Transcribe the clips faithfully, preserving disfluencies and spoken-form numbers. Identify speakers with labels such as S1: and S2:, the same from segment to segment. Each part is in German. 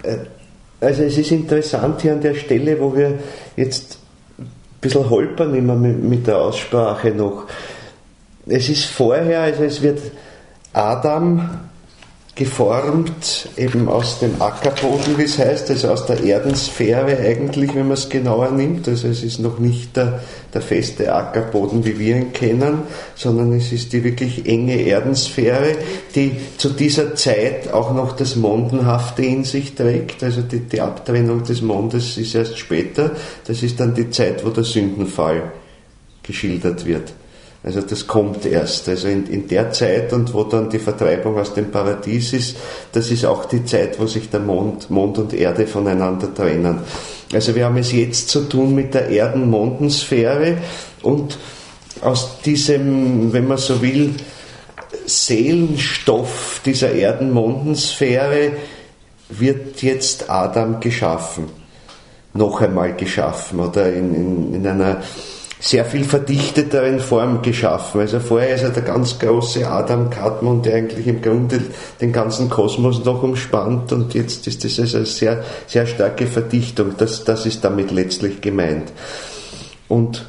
S1: Also es ist interessant hier an der Stelle, wo wir jetzt ein bisschen holpern immer mit der Aussprache noch. Es ist vorher, also es wird Adam geformt, eben aus dem Ackerboden, wie es heißt, also aus der Erdensphäre eigentlich, wenn man es genauer nimmt. Also es ist noch nicht der, der feste Ackerboden, wie wir ihn kennen, sondern es ist die wirklich enge Erdensphäre, die zu dieser Zeit auch noch das Mondenhafte in sich trägt. Also die, die Abtrennung des Mondes ist erst später. Das ist dann die Zeit, wo der Sündenfall geschildert wird. Also das kommt erst, also in, in der Zeit, und wo dann die Vertreibung aus dem Paradies ist, das ist auch die Zeit, wo sich der Mond, Mond und Erde voneinander trennen. Also wir haben es jetzt zu tun mit der Erden-Mondensphäre, und aus diesem, wenn man so will, Seelenstoff dieser Erden-Mondensphäre wird jetzt Adam geschaffen, noch einmal geschaffen, oder in, in, in einer sehr viel verdichteteren Form geschaffen. Also vorher ist er der ganz große Adam Kadmon, der eigentlich im Grunde den ganzen Kosmos noch umspannt, und jetzt ist das also eine sehr, sehr starke Verdichtung. Das, das ist damit letztlich gemeint. Und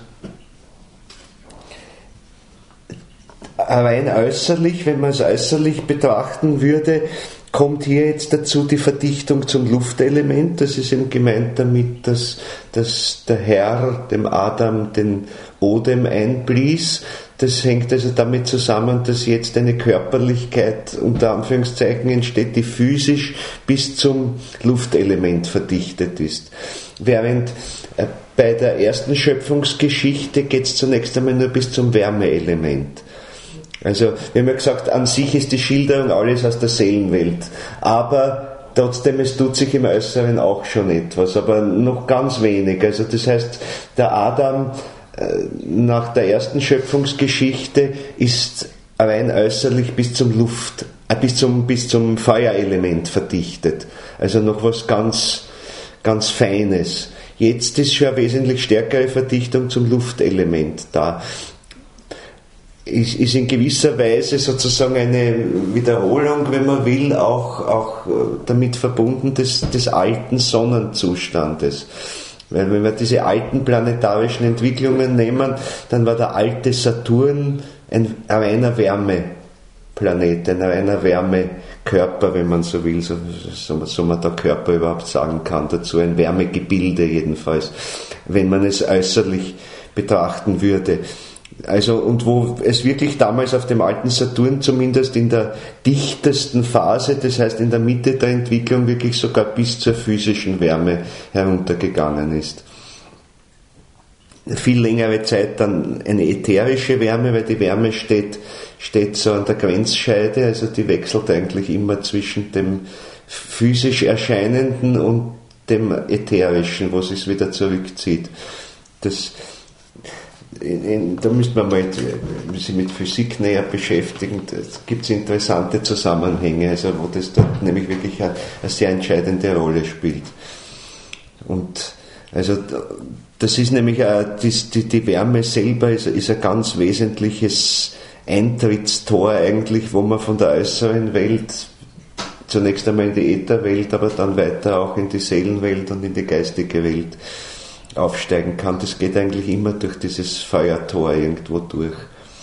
S1: rein äußerlich, wenn man es äußerlich betrachten würde, kommt hier jetzt dazu die Verdichtung zum Luftelement. Das ist eben gemeint damit, dass, dass der Herr dem Adam den Odem einblies. Das hängt also damit zusammen, dass jetzt eine Körperlichkeit unter Anführungszeichen entsteht, die physisch bis zum Luftelement verdichtet ist. Während äh, bei der ersten Schöpfungsgeschichte geht es zunächst einmal nur bis zum Wärmeelement. Also, wir haben ja gesagt, an sich ist die Schilderung alles aus der Seelenwelt. Aber trotzdem, es tut sich im Äußeren auch schon etwas, aber noch ganz wenig. Also, das heißt, der Adam äh, nach der ersten Schöpfungsgeschichte ist rein äußerlich bis zum Luft, äh, bis zum, bis zum Feuerelement verdichtet. Also noch was ganz, ganz Feines. Jetzt ist schon eine wesentlich stärkere Verdichtung zum Luftelement da. Ist, ist in gewisser Weise sozusagen eine Wiederholung, wenn man will, auch, auch damit verbunden des, des alten Sonnenzustandes. Weil wenn wir diese alten planetarischen Entwicklungen nehmen, dann war der alte Saturn ein reiner Wärmeplanet, ein reiner Wärmekörper, wenn man so will, so, so, so man da Körper überhaupt sagen kann dazu, ein Wärmegebilde jedenfalls, wenn man es äußerlich betrachten würde. Also, und wo es wirklich damals auf dem alten Saturn zumindest in der dichtesten Phase, das heißt in der Mitte der Entwicklung, wirklich sogar bis zur physischen Wärme heruntergegangen ist. Viel längere Zeit dann eine ätherische Wärme, weil die Wärme steht, steht so an der Grenzscheide, also die wechselt eigentlich immer zwischen dem physisch Erscheinenden und dem Ätherischen, wo es sich wieder zurückzieht. Das In, in, da müsste man mal sich mit Physik näher beschäftigen. Da gibt es interessante Zusammenhänge, also wo das dort nämlich wirklich eine, eine sehr entscheidende Rolle spielt. Und also das ist nämlich auch, die, die Wärme selber ist, ist ein ganz wesentliches Eintrittstor eigentlich, wo man von der äußeren Welt zunächst einmal in die Ätherwelt, aber dann weiter auch in die Seelenwelt und in die geistige Welt aufsteigen kann. Das geht eigentlich immer durch dieses Feuertor irgendwo durch.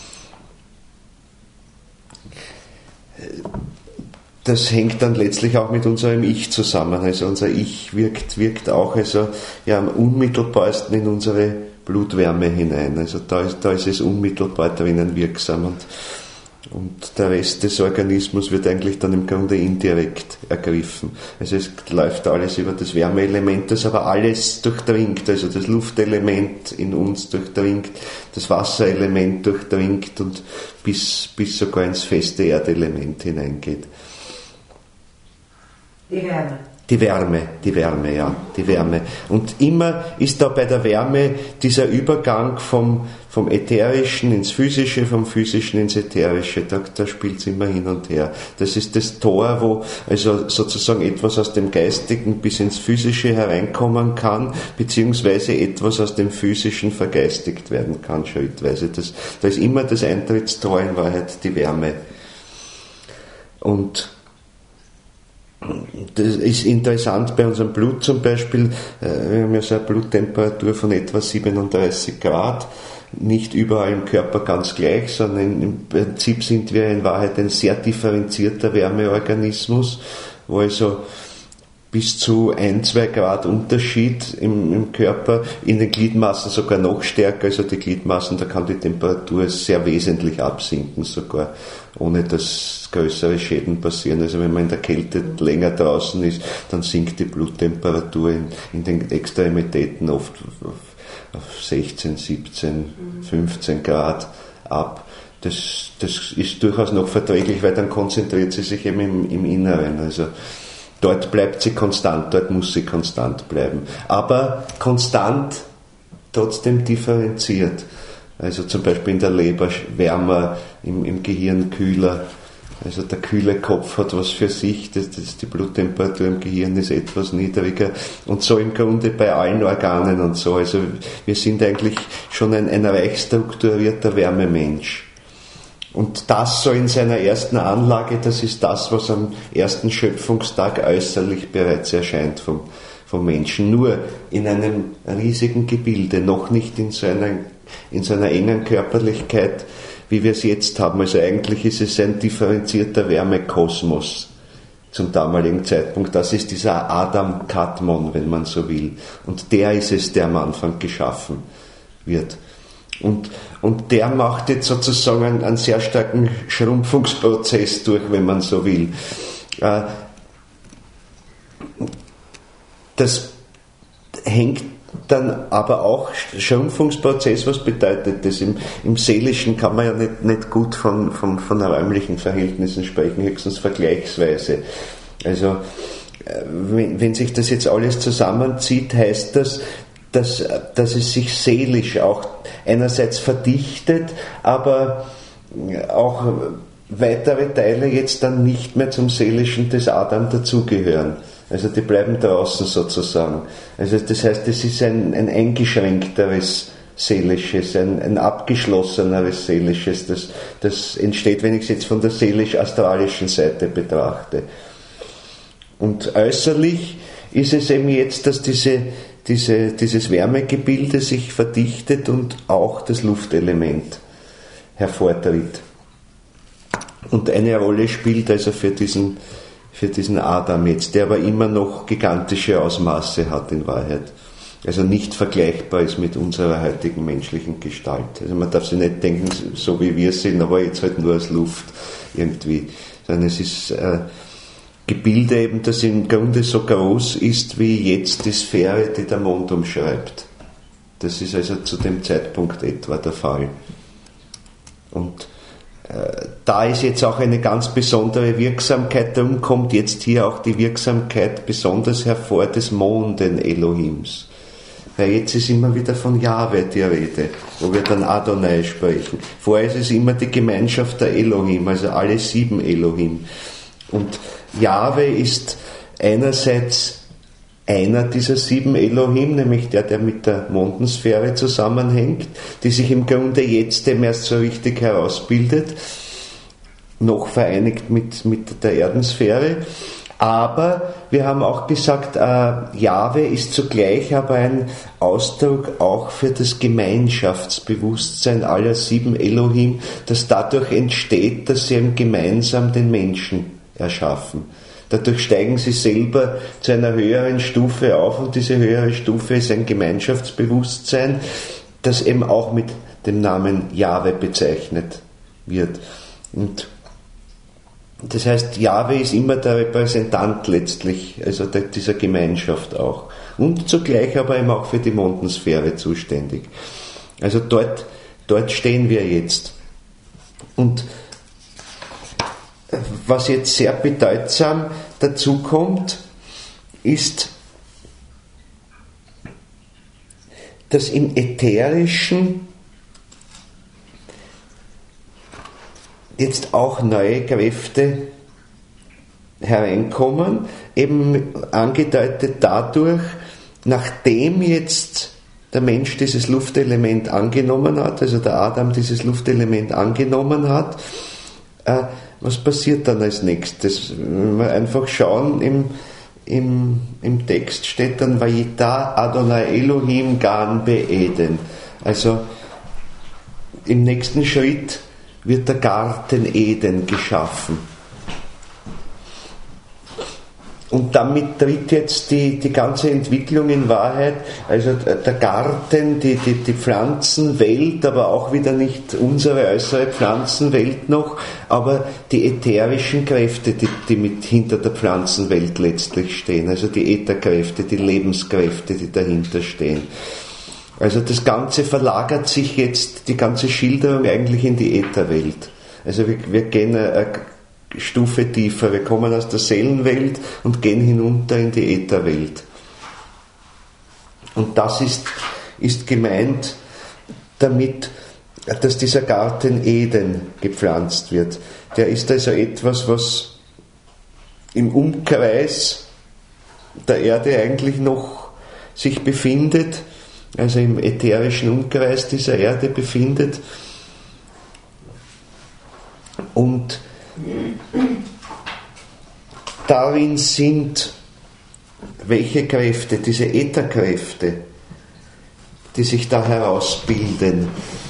S1: Das hängt dann letztlich auch mit unserem Ich zusammen. Also unser Ich wirkt, wirkt auch also ja, am unmittelbarsten in unsere Blutwärme hinein. Also da ist, da ist es unmittelbar drinnen wirksam, und Und der Rest des Organismus wird eigentlich dann im Grunde indirekt ergriffen. Also es läuft alles über das Wärmeelement, das aber alles durchdringt. Also das Luftelement in uns durchdringt, das Wasserelement durchdringt und bis, bis sogar ins feste Erdelement hineingeht.
S2: Die Wärme.
S1: Die Wärme, die Wärme, ja, die Wärme. Und immer ist da bei der Wärme dieser Übergang vom, vom Ätherischen ins Physische, vom Physischen ins Ätherische, da, da spielt es immer hin und her. Das ist das Tor, wo also sozusagen etwas aus dem Geistigen bis ins Physische hereinkommen kann, beziehungsweise etwas aus dem Physischen vergeistigt werden kann, schrittweise. Das, da ist immer das Eintrittstor in Wahrheit die Wärme. Und das ist interessant bei unserem Blut zum Beispiel. Wir haben ja so eine Bluttemperatur von etwa siebenunddreißig Grad. Nicht überall im Körper ganz gleich, sondern im Prinzip sind wir in Wahrheit ein sehr differenzierter Wärmeorganismus, wo also bis zu ein, zwei Grad Unterschied im, im Körper, in den Gliedmaßen sogar noch stärker, also die Gliedmaßen, da kann die Temperatur sehr wesentlich absinken sogar, ohne dass größere Schäden passieren. Also wenn man in der Kälte länger draußen ist, dann sinkt die Bluttemperatur in, in den Extremitäten oft auf, auf sechzehn, siebzehn, fünfzehn Grad ab. Das, das ist durchaus noch verträglich, weil dann konzentriert sie sich eben im, im Inneren. Also dort bleibt sie konstant, dort muss sie konstant bleiben. Aber konstant, trotzdem differenziert. Also zum Beispiel in der Leber wärmer, im, im Gehirn kühler. Also der kühle Kopf hat was für sich, das, das, die Bluttemperatur im Gehirn ist etwas niedriger. Und so im Grunde bei allen Organen und so. Also wir sind eigentlich schon ein, ein reich strukturierter Wärmemensch. Und das so in seiner ersten Anlage, das ist das, was am ersten Schöpfungstag äußerlich bereits erscheint vom, vom Menschen. Nur in einem riesigen Gebilde, noch nicht in so einer, in so einer engen Körperlichkeit, wie wir es jetzt haben. Also eigentlich ist es ein differenzierter Wärmekosmos zum damaligen Zeitpunkt. Das ist dieser Adam Kadmon, wenn man so will. Und der ist es, der am Anfang geschaffen wird. Und, und der macht jetzt sozusagen einen, einen sehr starken Schrumpfungsprozess durch, wenn man so will. Das hängt dann aber auch, Schrumpfungsprozess, was bedeutet das? Im, im Seelischen kann man ja nicht, nicht gut von, von, von räumlichen Verhältnissen sprechen, höchstens vergleichsweise. Also, wenn, wenn sich das jetzt alles zusammenzieht, heißt das, dass, dass es sich seelisch auch einerseits verdichtet, aber auch weitere Teile jetzt dann nicht mehr zum Seelischen des Adam dazugehören. Also die bleiben draußen sozusagen. Also das heißt, es ist ein, ein eingeschränkteres Seelisches, ein, ein abgeschlosseneres Seelisches, das, das entsteht, wenn ich es jetzt von der seelisch-astralischen Seite betrachte. Und äußerlich ist es eben jetzt, dass diese Diese, dieses Wärmegebilde sich verdichtet und auch das Luftelement hervortritt. Und eine Rolle spielt also für diesen, für diesen Adam jetzt, der aber immer noch gigantische Ausmaße hat in Wahrheit. Also nicht vergleichbar ist mit unserer heutigen menschlichen Gestalt. Also man darf sich nicht denken, so wie wir sind, aber jetzt halt nur als Luft irgendwie. Sondern es ist äh, Gebilde eben, das im Grunde so groß ist wie jetzt die Sphäre, die der Mond umschreibt. Das ist also zu dem Zeitpunkt etwa der Fall. Und äh, da ist jetzt auch eine ganz besondere Wirksamkeit, darum kommt jetzt hier auch die Wirksamkeit besonders hervor des Monden Elohims. Weil jetzt ist immer wieder von Jahwe die Rede, wo wir dann Adonai sprechen. Vorher ist es immer die Gemeinschaft der Elohim, also alle sieben Elohim. Und Jahwe ist einerseits einer dieser sieben Elohim, nämlich der, der mit der Mondensphäre zusammenhängt, die sich im Grunde jetzt dem erst so richtig herausbildet, noch vereinigt mit, mit der Erdensphäre. Aber wir haben auch gesagt, äh, Jahwe ist zugleich aber ein Ausdruck auch für das Gemeinschaftsbewusstsein aller sieben Elohim, das dadurch entsteht, dass sie eben gemeinsam den Menschen erschaffen. Dadurch steigen sie selber zu einer höheren Stufe auf und diese höhere Stufe ist ein Gemeinschaftsbewusstsein, das eben auch mit dem Namen Jahwe bezeichnet wird. Und das heißt, Jahwe ist immer der Repräsentant letztlich, also dieser Gemeinschaft auch. Und zugleich aber eben auch für die Mondensphäre zuständig. Also dort, dort stehen wir jetzt. Und was jetzt sehr bedeutsam dazu kommt, ist, dass im Ätherischen jetzt auch neue Kräfte hereinkommen, eben angedeutet dadurch, nachdem jetzt der Mensch dieses Luftelement angenommen hat, also der Adam dieses Luftelement angenommen hat, äh, was passiert dann als nächstes? Wenn wir einfach schauen, im, im, im Text steht dann Vayita Adonai Elohim Gan Be'eden. Also im nächsten Schritt wird der Garten Eden geschaffen. Und damit tritt jetzt die, die ganze Entwicklung in Wahrheit, also der Garten, die, die, die Pflanzenwelt, aber auch wieder nicht unsere äußere Pflanzenwelt noch, aber die ätherischen Kräfte, die, die mit hinter der Pflanzenwelt letztlich stehen, also die Ätherkräfte, die Lebenskräfte, die dahinter stehen. Also das Ganze verlagert sich jetzt, die ganze Schilderung eigentlich in die Ätherwelt. Also wir, wir gehen eine Stufe tiefer, wir kommen aus der Seelenwelt und gehen hinunter in die Ätherwelt. Und das ist, ist gemeint damit, dass dieser Garten Eden gepflanzt wird. Der ist also etwas, was im Umkreis der Erde eigentlich noch sich befindet, also im ätherischen Umkreis dieser Erde befindet. Und darin sind welche Kräfte, diese Ätherkräfte, die sich da herausbilden,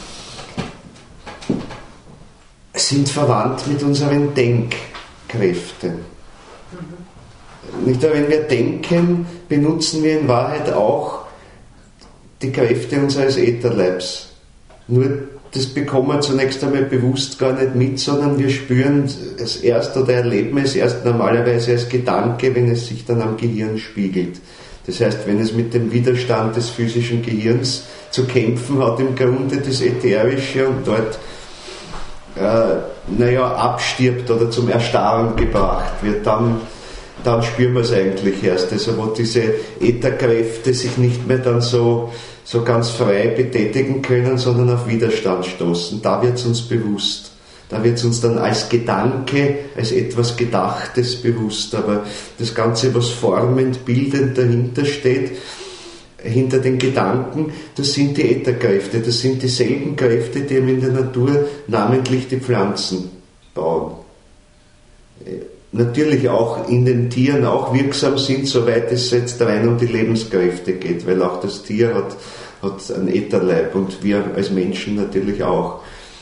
S1: sind verwandt mit unseren Denkkräften. Nicht nur, wenn wir denken, benutzen wir in Wahrheit auch die Kräfte unseres Ätherleibs. Nur das bekommen wir zunächst einmal bewusst gar nicht mit, sondern wir spüren es erst oder erleben es erst normalerweise als Gedanke, wenn es sich dann am Gehirn spiegelt. Das heißt, wenn es mit dem Widerstand des physischen Gehirns zu kämpfen hat, im Grunde das Ätherische und dort äh, naja, abstirbt oder zum Erstarren gebracht wird, dann, dann spüren wir es eigentlich erst. Also wo diese Ätherkräfte sich nicht mehr dann so so ganz frei betätigen können, sondern auf Widerstand stoßen. Da wird es uns bewusst. Da wird es uns dann als Gedanke, als etwas Gedachtes bewusst. Aber das Ganze, was formend, bildend dahinter steht, hinter den Gedanken, das sind die Ätherkräfte. Das sind dieselben Kräfte, die in der Natur namentlich die Pflanzen bauen. Natürlich auch in den Tieren auch wirksam sind, soweit es jetzt rein um die Lebenskräfte geht, weil auch das Tier hat, hat einen Ätherleib und wir als Menschen natürlich auch.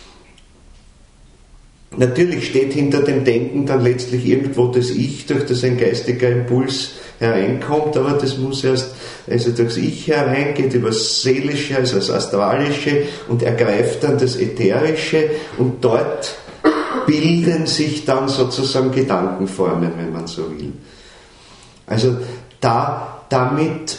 S1: Natürlich steht hinter dem Denken dann letztlich irgendwo das Ich, durch das ein geistiger Impuls hereinkommt, aber das muss erst, also durchs Ich hereingeht, über das Seelische, also das Astralische und ergreift dann das Ätherische und dort bilden sich dann sozusagen Gedankenformen, wenn man so will. Also da, damit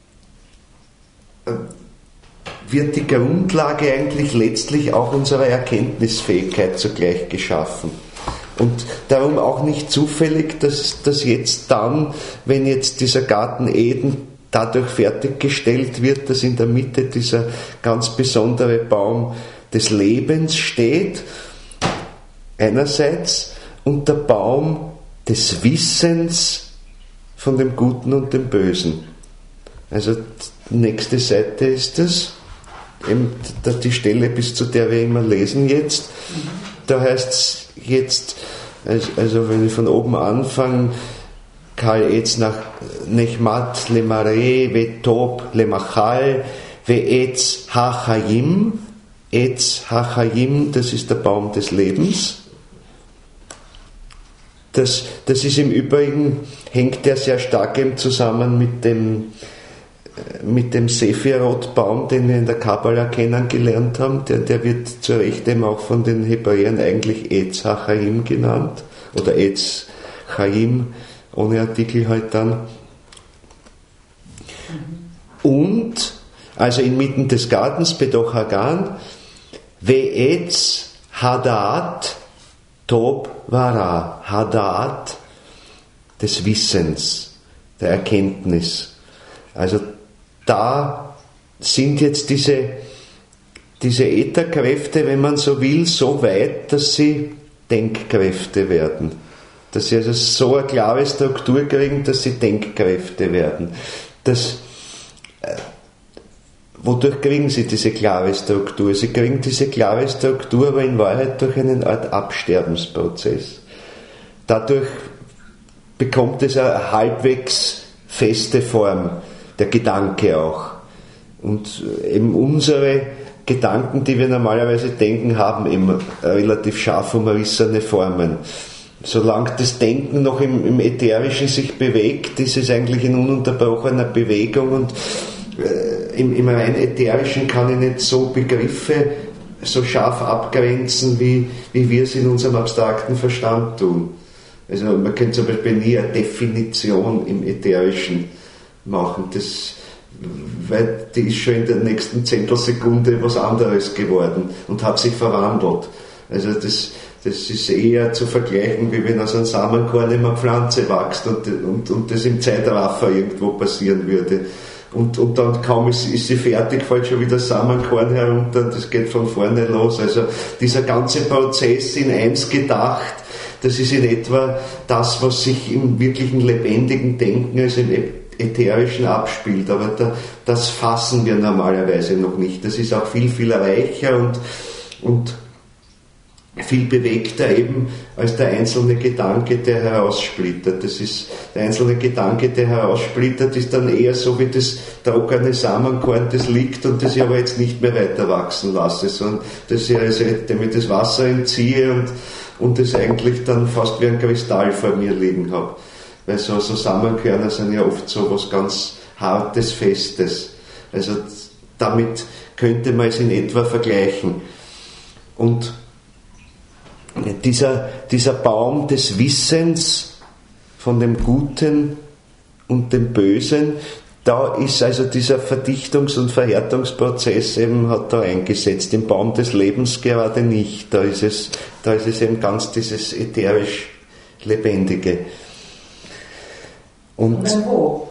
S1: wird die Grundlage eigentlich letztlich auch unserer Erkenntnisfähigkeit zugleich geschaffen. Und darum auch nicht zufällig, dass, dass jetzt dann, wenn jetzt dieser Garten Eden dadurch fertiggestellt wird, dass in der Mitte dieser ganz besondere Baum des Lebens steht, einerseits, und der Baum des Wissens von dem Guten und dem Bösen. Also die nächste Seite ist das, eben die Stelle, bis zu der wir immer lesen jetzt. Da heißt es jetzt, also wenn ich von oben anfange, Kal Etz nach Nechmat Lemare Vetop Lemachal Ve'etz Hachayim. Etz Hachayim, das ist der Baum des Lebens. Das, das ist im Übrigen, hängt der sehr stark eben zusammen mit dem, mit dem Sephirot-Baum, den wir in der Kabbala kennengelernt haben. Der, der wird zu Recht eben auch von den Hebräern eigentlich Etz Hachaim genannt, oder Etz Chaim, ohne Artikel halt dann. Und, also inmitten des Gartens, Bedoch Hagan, Ve'etz Hadat Tob Vara, Hadat des Wissens, der Erkenntnis. Also da sind jetzt diese, diese Ätherkräfte, wenn man so will, so weit, dass sie Denkkräfte werden. Dass sie also so eine klare Struktur kriegen, dass sie Denkkräfte werden. Das, äh, wodurch kriegen sie diese klare Struktur? Sie kriegen diese klare Struktur aber in Wahrheit durch einen Art Absterbensprozess. Dadurch bekommt es eine halbwegs feste Form, der Gedanke auch. Und eben unsere Gedanken, die wir normalerweise denken, haben eben relativ scharf umrissene Formen. Solange das Denken noch im, im Ätherischen sich bewegt, ist es eigentlich in ununterbrochener Bewegung, und äh, im, im rein Ätherischen kann ich nicht so Begriffe so scharf abgrenzen, wie, wie wir es in unserem abstrakten Verstand tun. Also man kann zum Beispiel nie eine Definition im Ätherischen machen, das, weil die ist schon in der nächsten Zehntelsekunde was anderes geworden und hat sich verwandelt. Also das, das ist eher zu vergleichen, wie wenn aus einem Samenkorn immer Pflanze wächst und, und, und das im Zeitraffer irgendwo passieren würde. Und, und dann kaum ist, ist sie fertig, fällt schon wieder Samenkorn herunter und das geht von vorne los. Also dieser ganze Prozess in eins gedacht, das ist in etwa das, was sich im wirklichen lebendigen Denken, also im Ätherischen abspielt. Aber da, das fassen wir normalerweise noch nicht. Das ist auch viel, viel reicher und, und viel bewegter eben als der einzelne Gedanke, der heraussplittert. Das ist, der einzelne Gedanke, der heraussplittert, ist dann eher so wie das trockene Samenkorn, das liegt und das ich aber jetzt nicht mehr weiter wachsen lasse, sondern das ich also, dem ich das Wasser entziehe und, und das eigentlich dann fast wie ein Kristall vor mir liegen habe. Weil so, so Samenkörner sind ja oft so was ganz Hartes, Festes. Also damit könnte man es in etwa vergleichen. Und Dieser, dieser Baum des Wissens von dem Guten und dem Bösen, da ist also dieser Verdichtungs- und Verhärtungsprozess eben, hat da eingesetzt. Im Baum des Lebens gerade nicht. Da ist es, da ist es eben ganz dieses ätherisch Lebendige. Und
S2: wo?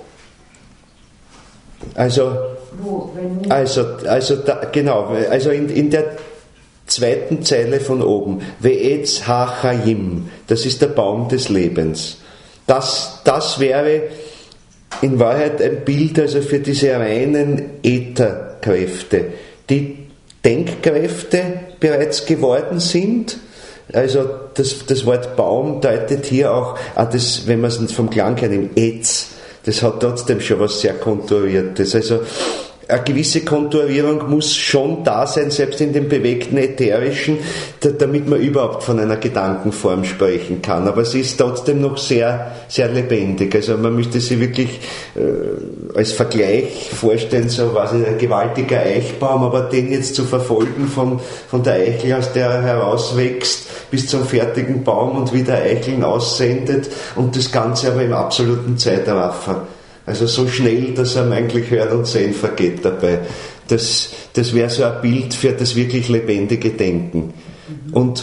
S1: Also,
S2: wo, wenn
S1: also, also da, genau, also in, in der zweiten Zeile von oben, Ve'etz ha-Chaim, das ist der Baum des Lebens. Das, das wäre in Wahrheit ein Bild also für diese reinen Ätherkräfte, die Denkkräfte bereits geworden sind. Also das, das Wort Baum deutet hier auch, ah, das, wenn man es vom Klang her nimmt, Etz, das hat trotzdem schon was sehr Konturiertes. Also eine gewisse Konturierung muss schon da sein, selbst in dem bewegten Ätherischen, damit man überhaupt von einer Gedankenform sprechen kann. Aber sie ist trotzdem noch sehr, sehr lebendig. Also man müsste sie wirklich äh, als Vergleich vorstellen, so quasi ein gewaltiger Eichbaum, aber den jetzt zu verfolgen von, von der Eichel, aus der er herauswächst, bis zum fertigen Baum und wieder Eicheln aussendet und das Ganze aber im absoluten Zeitraffer. Also so schnell, dass einem eigentlich Hören und Sehen vergeht dabei. Das, das wäre so ein Bild für das wirklich lebendige Denken. Und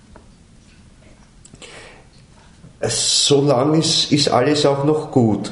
S1: so lang ist, ist alles auch noch gut.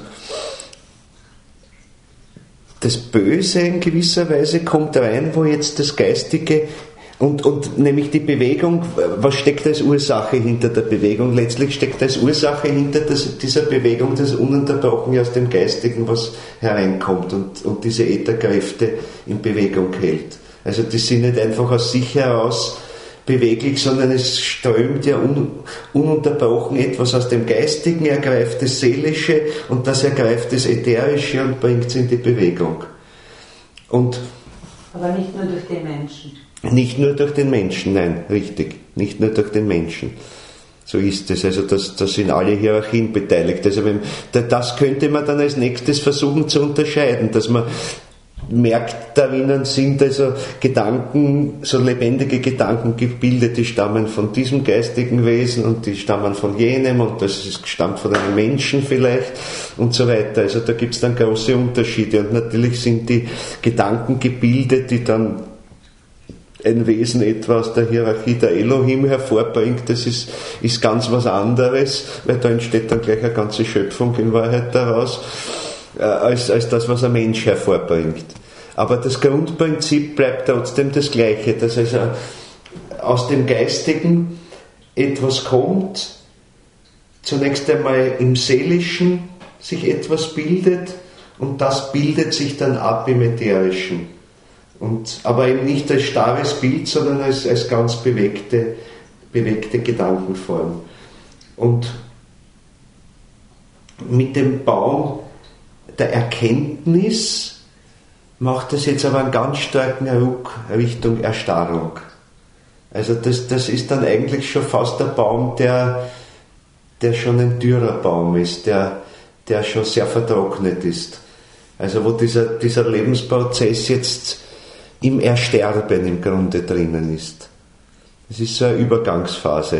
S1: Das Böse in gewisser Weise kommt rein, wo jetzt das Geistige Und, und nämlich die Bewegung, was steckt als Ursache hinter der Bewegung? Letztlich steckt als Ursache hinter das, dieser Bewegung das Ununterbrochene aus dem Geistigen, was hereinkommt und, und diese Ätherkräfte in Bewegung hält. Also die sind nicht einfach aus sich heraus beweglich, sondern es strömt ja un, ununterbrochen etwas aus dem Geistigen, ergreift das Seelische und das ergreift das Ätherische und bringt es in die Bewegung. Und
S2: aber nicht nur durch den Menschen.
S1: Nicht nur durch den Menschen, nein, richtig, nicht nur durch den Menschen. So ist es, also da das sind alle Hierarchien beteiligt. Also wenn, das könnte man dann als nächstes versuchen zu unterscheiden, dass man merkt, darin sind also Gedanken, so lebendige Gedanken gebildet, die stammen von diesem geistigen Wesen und die stammen von jenem und das ist, stammt von einem Menschen vielleicht und so weiter. Also da gibt es dann große Unterschiede und natürlich sind die Gedanken gebildet, die dann ein Wesen etwa aus der Hierarchie der Elohim hervorbringt, das ist, ist ganz was anderes, weil da entsteht dann gleich eine ganze Schöpfung in Wahrheit daraus, äh, als, als das, was ein Mensch hervorbringt. Aber das Grundprinzip bleibt trotzdem das Gleiche, dass also aus dem Geistigen etwas kommt, zunächst einmal im Seelischen sich etwas bildet und das bildet sich dann ab im Ätherischen. Und, aber eben nicht als starres Bild, sondern als, als ganz bewegte, bewegte Gedankenform. Und mit dem Baum der Erkenntnis macht das jetzt aber einen ganz starken Ruck Richtung Erstarrung. Also das, das ist dann eigentlich schon fast der Baum, der, der schon ein dürrer Baum ist, der, der schon sehr vertrocknet ist. Also wo dieser, dieser Lebensprozess jetzt im Ersterben im Grunde drinnen ist. Das ist so eine Übergangsphase.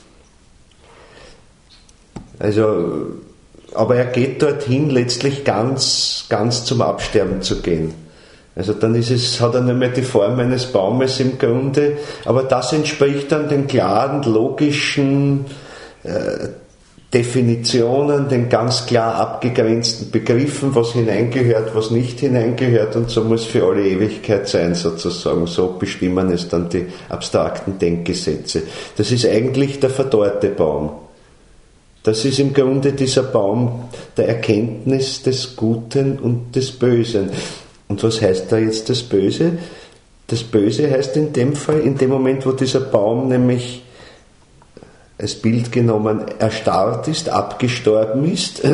S1: Also, aber er geht dorthin, letztlich ganz, ganz zum Absterben zu gehen. Also dann ist es, hat er nicht mehr die Form eines Baumes im Grunde, aber das entspricht dann den klaren, logischen äh, Definitionen, den ganz klar abgegrenzten Begriffen, was hineingehört, was nicht hineingehört, und so muss für alle Ewigkeit sein sozusagen. So bestimmen es dann die abstrakten Denkgesetze. Das ist eigentlich der verdorrte Baum. Das ist im Grunde dieser Baum der Erkenntnis des Guten und des Bösen. Und was heißt da jetzt das Böse? Das Böse heißt in dem Fall, in dem Moment, wo dieser Baum nämlich als Bild genommen erstarrt ist, abgestorben ist,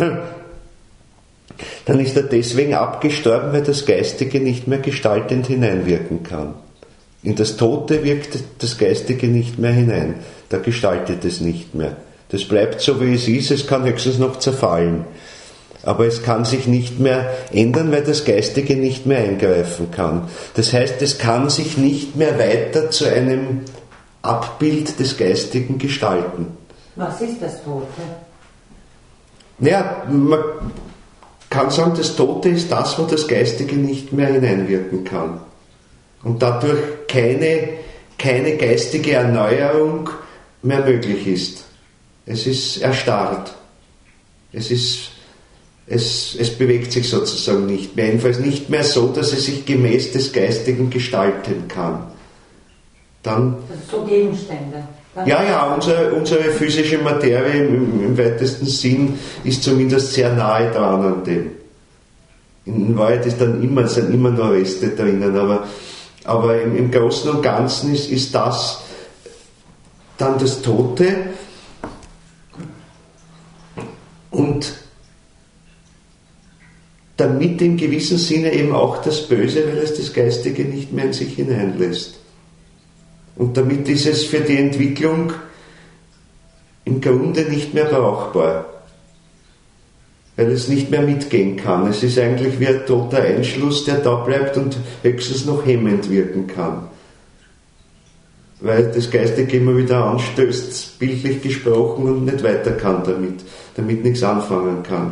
S1: dann ist er deswegen abgestorben, weil das Geistige nicht mehr gestaltend hineinwirken kann. In das Tote wirkt das Geistige nicht mehr hinein, da gestaltet es nicht mehr. Das bleibt so, wie es ist, es kann höchstens noch zerfallen. Aber es kann sich nicht mehr ändern, weil das Geistige nicht mehr eingreifen kann. Das heißt, es kann sich nicht mehr weiter zu einem Abbild des Geistigen gestalten.
S2: Was ist das Tote?
S1: Naja, man kann sagen, das Tote ist das, wo das Geistige nicht mehr hineinwirken kann. Und dadurch keine, keine geistige Erneuerung mehr möglich ist. Es ist erstarrt. Es ist, es, es bewegt sich sozusagen nicht mehr. Jedenfalls nicht mehr so, dass es sich gemäß des Geistigen gestalten kann. Dann,
S2: also so Gegenstände. Dann
S1: ja, ja, unsere, unsere physische Materie im, im weitesten Sinn ist zumindest sehr nahe dran an dem. In Wahrheit ist dann immer, sind immer nur Reste drinnen, aber, aber im, im Großen und Ganzen ist, ist das dann das Tote. Und damit im gewissen Sinne eben auch das Böse, weil es das Geistige nicht mehr in sich hineinlässt. Und damit ist es für die Entwicklung im Grunde nicht mehr brauchbar, weil es nicht mehr mitgehen kann. Es ist eigentlich wie ein toter Einschluss, der da bleibt und höchstens noch hemmend wirken kann. Weil das Geistige immer wieder anstößt, bildlich gesprochen, und nicht weiter kann damit, damit nichts anfangen kann.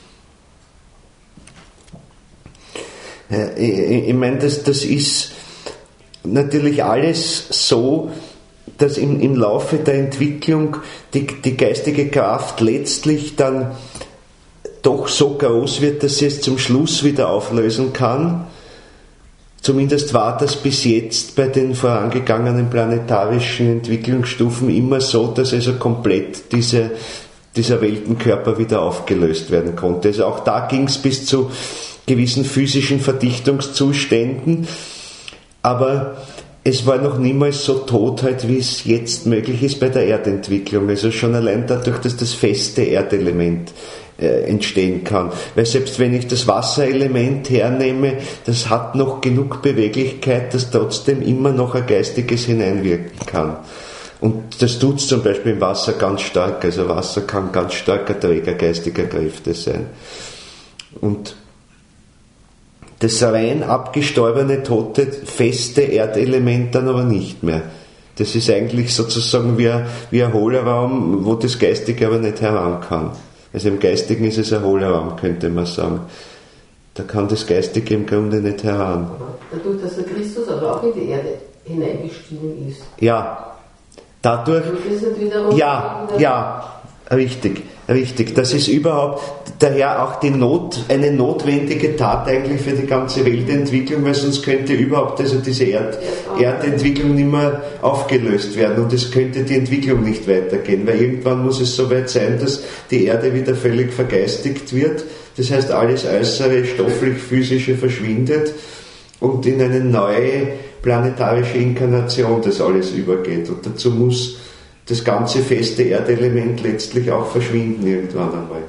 S1: Ich meine, das, das ist natürlich alles so, dass im, im Laufe der Entwicklung die, die geistige Kraft letztlich dann doch so groß wird, dass sie es zum Schluss wieder auflösen kann. Zumindest war das bis jetzt bei den vorangegangenen planetarischen Entwicklungsstufen immer so, dass also komplett diese, dieser Weltenkörper wieder aufgelöst werden konnte. Also auch da ging es bis zu gewissen physischen Verdichtungszuständen, aber es war noch niemals so tot, halt, wie es jetzt möglich ist bei der Erdentwicklung. Also schon allein dadurch, dass das feste Erdelement äh, entstehen kann. Weil selbst wenn ich das Wasserelement hernehme, das hat noch genug Beweglichkeit, dass trotzdem immer noch ein Geistiges hineinwirken kann. Und das tut es zum Beispiel im Wasser ganz stark. Also Wasser kann ganz starker Träger geistiger Kräfte sein. Und das rein abgestorbene, tote, feste Erdelement dann aber nicht mehr. Das ist eigentlich sozusagen wie ein, wie ein Hohlraum, wo das Geistige aber nicht heran kann. Also im Geistigen ist es ein Hohlraum, könnte man sagen. Da kann das Geistige im Grunde nicht heran.
S3: Dadurch, dass der Christus aber auch in die Erde hineingestiegen ist.
S1: Ja, dadurch. Ja, ja, richtig. Richtig, das ist überhaupt daher auch die Not, eine notwendige Tat eigentlich für die ganze Weltentwicklung, weil sonst könnte überhaupt also diese Erd, Erdentwicklung nicht mehr aufgelöst werden und es könnte die Entwicklung nicht weitergehen, weil irgendwann muss es so weit sein, dass die Erde wieder völlig vergeistigt wird, das heißt alles äußere, stofflich-physische verschwindet und in eine neue planetarische Inkarnation das alles übergeht, und dazu muss das ganze feste Erdelement letztlich auch verschwinden irgendwann einmal.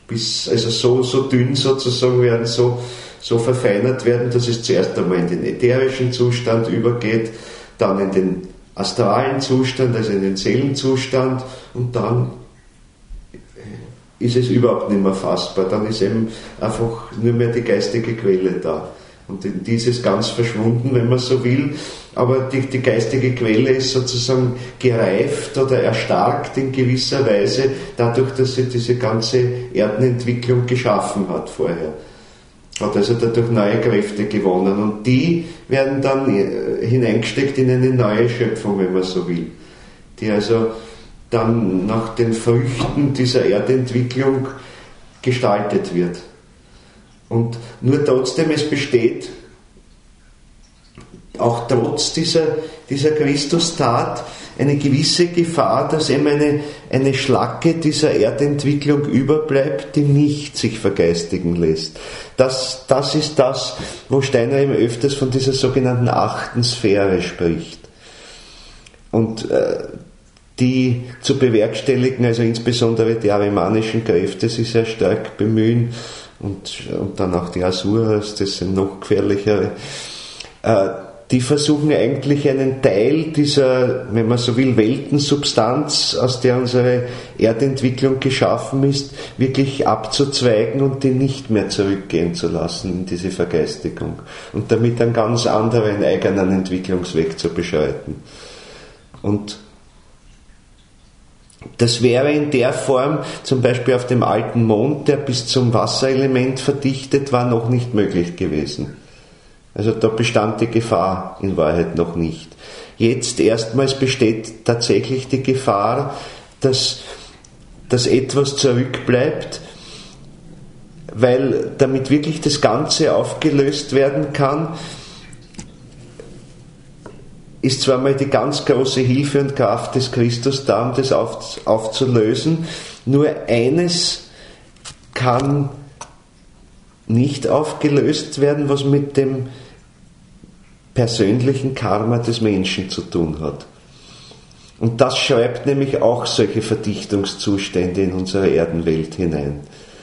S1: bis also so, so dünn sozusagen werden, so, so verfeinert werden, dass es zuerst einmal in den ätherischen Zustand übergeht, dann in den astralen Zustand, also in den Seelenzustand, und dann ist es überhaupt nicht mehr fassbar. Dann ist eben einfach nur mehr die geistige Quelle da. Und die ist ganz verschwunden, wenn man so will. Aber die, die geistige Quelle ist sozusagen gereift oder erstarkt in gewisser Weise, dadurch, dass sie diese ganze Erdenentwicklung geschaffen hat vorher. Hat also dadurch neue Kräfte gewonnen. Und die werden dann hineingesteckt in eine neue Schöpfung, wenn man so will. Die also dann nach den Früchten dieser Erdentwicklung gestaltet wird. Und nur trotzdem, es besteht, auch trotz dieser, dieser Christustat, eine gewisse Gefahr, dass eben eine, eine Schlacke dieser Erdentwicklung überbleibt, die nicht sich vergeistigen lässt. Das, das ist das, wo Steiner eben öfters von dieser sogenannten achten Sphäre spricht. Und äh, die zu bewerkstelligen, also insbesondere die arimanischen Kräfte, sich sehr stark bemühen, und, und dann auch die Asuras, das sind noch gefährlichere, äh, die versuchen eigentlich einen Teil dieser, wenn man so will, Weltensubstanz, aus der unsere Erdentwicklung geschaffen ist, wirklich abzuzweigen und die nicht mehr zurückgehen zu lassen in diese Vergeistigung und damit einen ganz anderen eigenen Entwicklungsweg zu beschreiten. Und das wäre in der Form, zum Beispiel auf dem alten Mond, der bis zum Wasserelement verdichtet war, noch nicht möglich gewesen. Also da bestand die Gefahr in Wahrheit noch nicht. Jetzt erstmals besteht tatsächlich die Gefahr, dass, dass etwas zurückbleibt, weil damit wirklich das Ganze aufgelöst werden kann, ist zwar mal die ganz große Hilfe und Kraft des Christus da, um das auf, aufzulösen, nur eines kann nicht aufgelöst werden, was mit dem persönlichen Karma des Menschen zu tun hat. Und das schreibt nämlich auch solche Verdichtungszustände in unsere Erdenwelt hinein.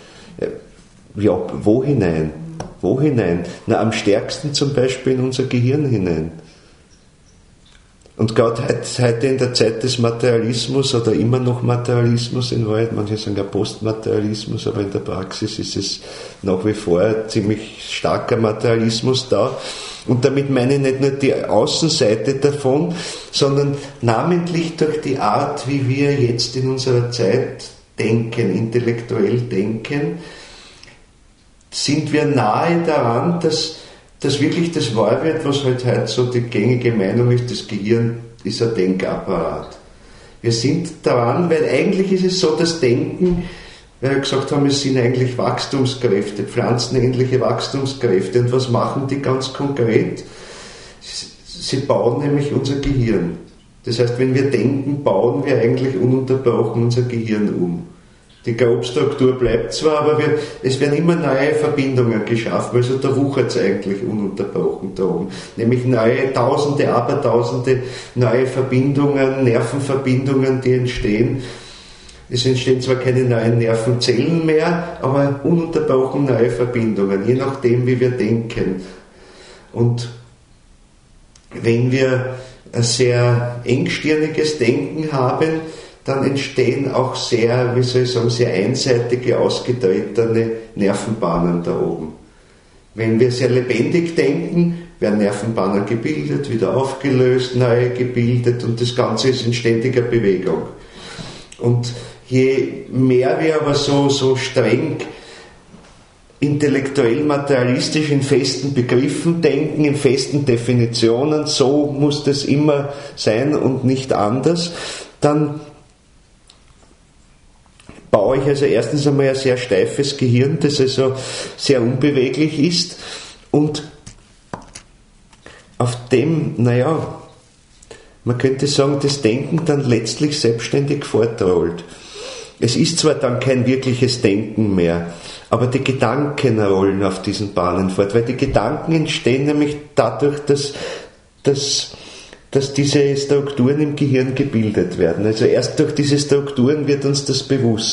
S1: Ja, wo hinein? Wo hinein? Na, am stärksten zum Beispiel in unser Gehirn hinein. Und gerade heute in der Zeit des Materialismus oder immer noch Materialismus in Wahrheit, manche sagen ja Postmaterialismus, aber in der Praxis ist es nach wie vor ein ziemlich starker Materialismus da. Und damit meine ich nicht nur die Außenseite davon, sondern namentlich durch die Art, wie wir jetzt in unserer Zeit denken, intellektuell denken, sind wir nahe daran, dass dass wirklich das wahr wird, was halt heute so die gängige Meinung ist, das Gehirn ist ein Denkapparat. Wir sind daran, weil eigentlich ist es so, das Denken, weil wir gesagt haben, es sind eigentlich Wachstumskräfte, pflanzenähnliche Wachstumskräfte. Und was machen die ganz konkret? Sie bauen nämlich unser Gehirn. Das heißt, wenn wir denken, bauen wir eigentlich ununterbrochen unser Gehirn um. Die Grobstruktur bleibt zwar, aber wir, es werden immer neue Verbindungen geschaffen, also da wuchert es eigentlich ununterbrochen da oben. Nämlich neue, tausende, abertausende neue Verbindungen, Nervenverbindungen, die entstehen. Es entstehen zwar keine neuen Nervenzellen mehr, aber ununterbrochen neue Verbindungen, je nachdem, wie wir denken. Und wenn wir ein sehr engstirniges Denken haben, dann entstehen auch sehr, wie soll ich sagen, sehr einseitige, ausgetretene Nervenbahnen da oben. Wenn wir sehr lebendig denken, werden Nervenbahnen gebildet, wieder aufgelöst, neue gebildet und das Ganze ist in ständiger Bewegung. Und je mehr wir aber so, so streng intellektuell, materialistisch in festen Begriffen denken, in festen Definitionen, so muss das immer sein und nicht anders, dann baue ich also erstens einmal ein sehr steifes Gehirn, das also sehr unbeweglich ist und auf dem, naja, man könnte sagen, das Denken dann letztlich selbstständig fortrollt. Es ist zwar dann kein wirkliches Denken mehr, aber die Gedanken rollen auf diesen Bahnen fort, weil die Gedanken entstehen nämlich dadurch, dass, dass dass diese Strukturen im Gehirn gebildet werden. Also erst durch diese Strukturen wird uns das bewusst.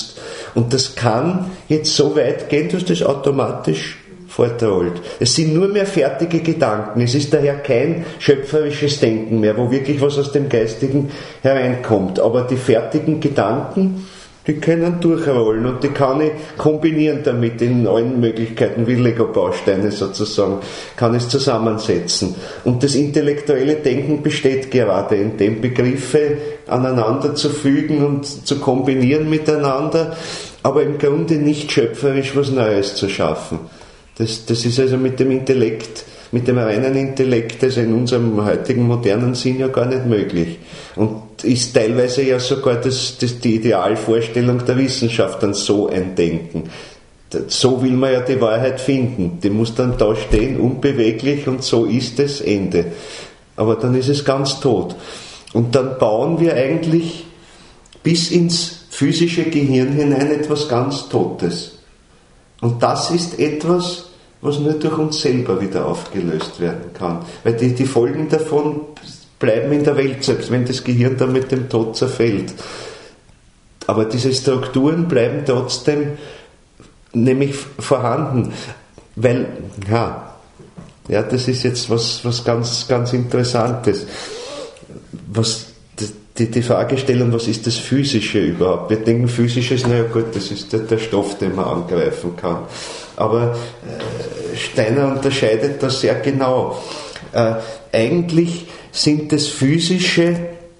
S1: Und das kann jetzt so weit gehen, dass das automatisch fortrollt. Es sind nur mehr fertige Gedanken. Es ist daher kein schöpferisches Denken mehr, wo wirklich was aus dem Geistigen hereinkommt. Aber die fertigen Gedanken, die können durchrollen und die kann ich kombinieren damit in allen Möglichkeiten, wie Lego-Bausteine sozusagen, kann es zusammensetzen. Und das intellektuelle Denken besteht gerade in dem, Begriffe aneinander zu fügen und zu kombinieren miteinander, aber im Grunde nicht schöpferisch was Neues zu schaffen. Das, das ist also mit dem Intellekt, mit dem reinen Intellekt, also in unserem heutigen modernen Sinn ja gar nicht möglich. Und ist teilweise ja sogar das, das, die Idealvorstellung der Wissenschaft dann so ein Denken. So will man ja die Wahrheit finden. Die muss dann da stehen, unbeweglich, und so ist es, Ende. Aber dann ist es ganz tot. Und dann bauen wir eigentlich bis ins physische Gehirn hinein etwas ganz Totes. Und das ist etwas, was nur durch uns selber wieder aufgelöst werden kann. Weil die, die Folgen davon bleiben in der Welt, selbst wenn das Gehirn dann mit dem Tod zerfällt. Aber diese Strukturen bleiben trotzdem nämlich vorhanden. Weil, ja, ja, das ist jetzt was, was ganz, ganz Interessantes. Was, die, die Fragestellung, was ist das Physische überhaupt? Wir denken, Physisches, naja gut, das ist der, der Stoff, den man angreifen kann. Aber äh, Steiner unterscheidet das sehr genau. Äh, eigentlich sind das Physische,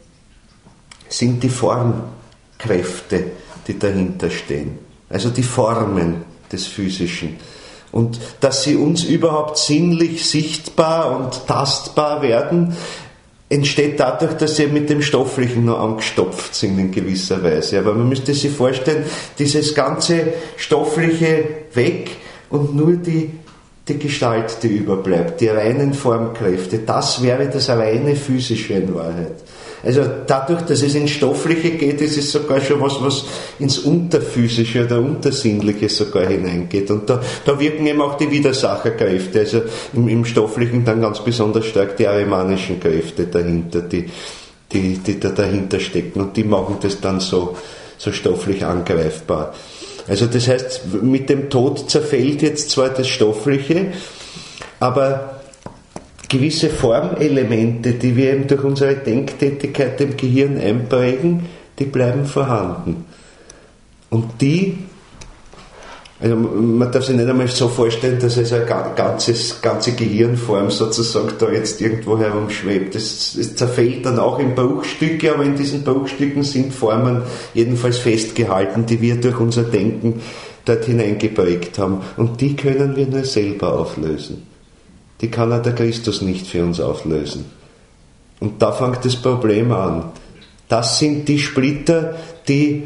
S1: sind die Formkräfte, die dahinter stehen. Also die Formen des Physischen. Und dass sie uns überhaupt sinnlich sichtbar und tastbar werden, entsteht dadurch, dass sie mit dem Stofflichen noch angestopft sind in gewisser Weise. Aber man müsste sich vorstellen, dieses ganze Stoffliche weg und nur die, die Gestalt, die überbleibt, die reinen Formkräfte, das wäre das reine Physische in Wahrheit. Also dadurch, dass es ins Stoffliche geht, ist es sogar schon was, was ins Unterphysische oder Untersinnliche sogar hineingeht. Und da, da wirken eben auch die Widersacherkräfte, also im, im Stofflichen dann ganz besonders stark die arimanischen Kräfte dahinter, die, die, die da dahinter stecken, und die machen das dann so, so stofflich angreifbar. Also das heißt, mit dem Tod zerfällt jetzt zwar das Stoffliche, aber gewisse Formelemente, die wir eben durch unsere Denktätigkeit im Gehirn einprägen, die bleiben vorhanden. Und die, also man darf sich nicht einmal so vorstellen, dass also eine ganzes, ganze Gehirnform sozusagen da jetzt irgendwo herumschwebt. Es, es zerfällt dann auch in Bruchstücke, aber in diesen Bruchstücken sind Formen jedenfalls festgehalten, die wir durch unser Denken dort hineingeprägt haben. Und die können wir nur selber auflösen. Die kann auch der Christus nicht für uns auflösen. Und da fängt das Problem an. Das sind die Splitter, die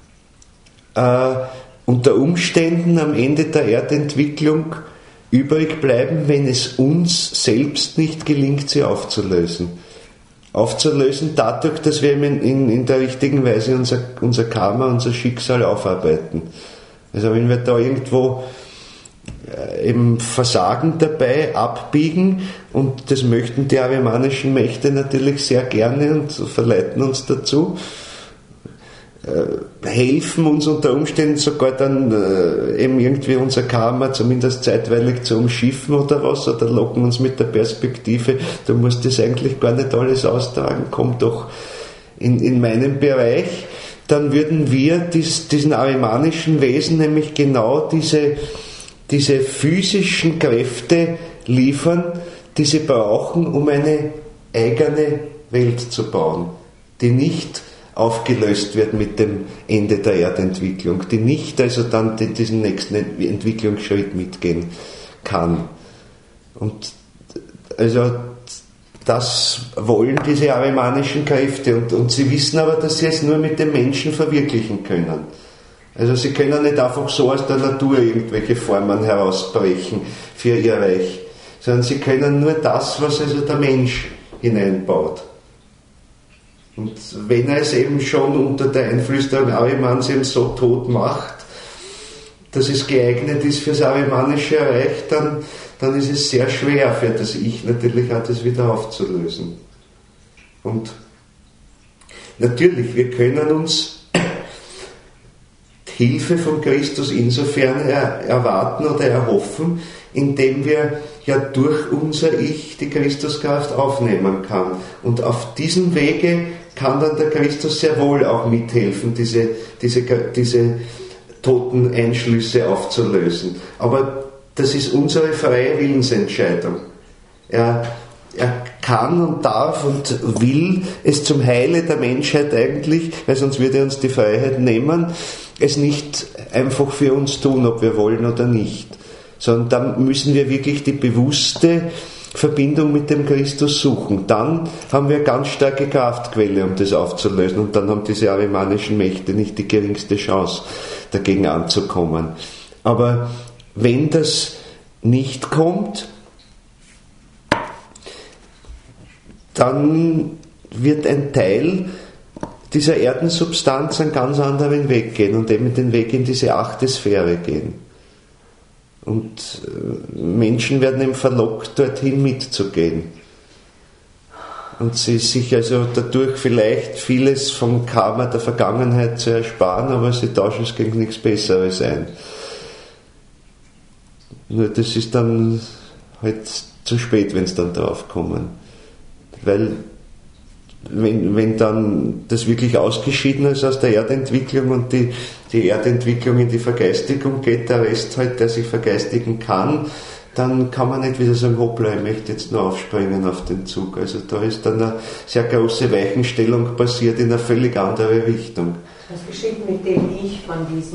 S1: äh, unter Umständen am Ende der Erdentwicklung übrig bleiben, wenn es uns selbst nicht gelingt, sie aufzulösen. Aufzulösen dadurch, dass wir in, in, in der richtigen Weise unser, unser Karma, unser Schicksal aufarbeiten. Also wenn wir da irgendwo eben Versagen dabei abbiegen, und das möchten die arimanischen Mächte natürlich sehr gerne und verleiten uns dazu, äh, helfen uns unter Umständen sogar dann äh, eben irgendwie unser Karma zumindest zeitweilig zu umschiffen oder was, oder locken uns mit der Perspektive, du musst das eigentlich gar nicht alles austragen, komm doch in, in meinen Bereich. Dann würden wir dies, diesen arimanischen Wesen nämlich genau diese diese physischen Kräfte liefern, die sie brauchen, um eine eigene Welt zu bauen, die nicht aufgelöst wird mit dem Ende der Erdentwicklung, die nicht also dann diesen nächsten Entwicklungsschritt mitgehen kann. Und also das wollen diese arimanischen Kräfte, und, und sie wissen aber, dass sie es nur mit dem Menschen verwirklichen können. Also sie können nicht einfach so aus der Natur irgendwelche Formen herausbrechen für ihr Reich, sondern sie können nur das, was also der Mensch hineinbaut. Und wenn er es eben schon unter der Einflüsterung Arimans eben so tot macht, dass es geeignet ist fürs arimanische Reich, dann, dann ist es sehr schwer für das Ich natürlich auch das wieder aufzulösen. Und natürlich, wir können uns Hilfe von Christus insofern er, erwarten oder erhoffen, indem wir ja durch unser Ich die Christuskraft aufnehmen kann. Und auf diesem Wege kann dann der Christus sehr wohl auch mithelfen, diese, diese, diese toten Einschlüsse aufzulösen. Aber das ist unsere freie Willensentscheidung. Er, er kann und darf und will es zum Heile der Menschheit eigentlich, weil sonst würde er uns die Freiheit nehmen, es nicht einfach für uns tun, ob wir wollen oder nicht. Sondern dann müssen wir wirklich die bewusste Verbindung mit dem Christus suchen. Dann haben wir ganz starke Kraftquelle, um das aufzulösen, und dann haben diese arimanischen Mächte nicht die geringste Chance, dagegen anzukommen. Aber wenn das nicht kommt, dann wird ein Teil dieser Erdensubstanz einen ganz anderen Weg gehen und eben den Weg in diese achte Sphäre gehen. Und Menschen werden eben verlockt, dorthin mitzugehen. Und sie sich also dadurch vielleicht vieles vom Karma der Vergangenheit zu ersparen, aber sie tauschen es gegen nichts Besseres ein. Nur das ist dann halt zu spät, wenn es dann drauf kommen. Weil wenn, wenn dann das wirklich ausgeschieden ist aus der Erdentwicklung und die, die Erdentwicklung in die Vergeistigung geht, der Rest halt, der sich vergeistigen kann, dann kann man nicht wieder sagen, hoppla, ich möchte jetzt nur aufspringen auf den Zug. Also da ist dann eine sehr große Weichenstellung passiert in eine völlig andere Richtung.
S2: Was geschieht mit dem Ich von diesem?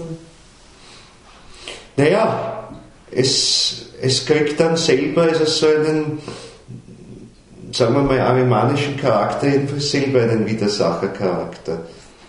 S1: Naja, es, es kriegt dann selber also so einen, sagen wir mal, arimanischen Charakter, jedenfalls selber einen Widersachercharakter.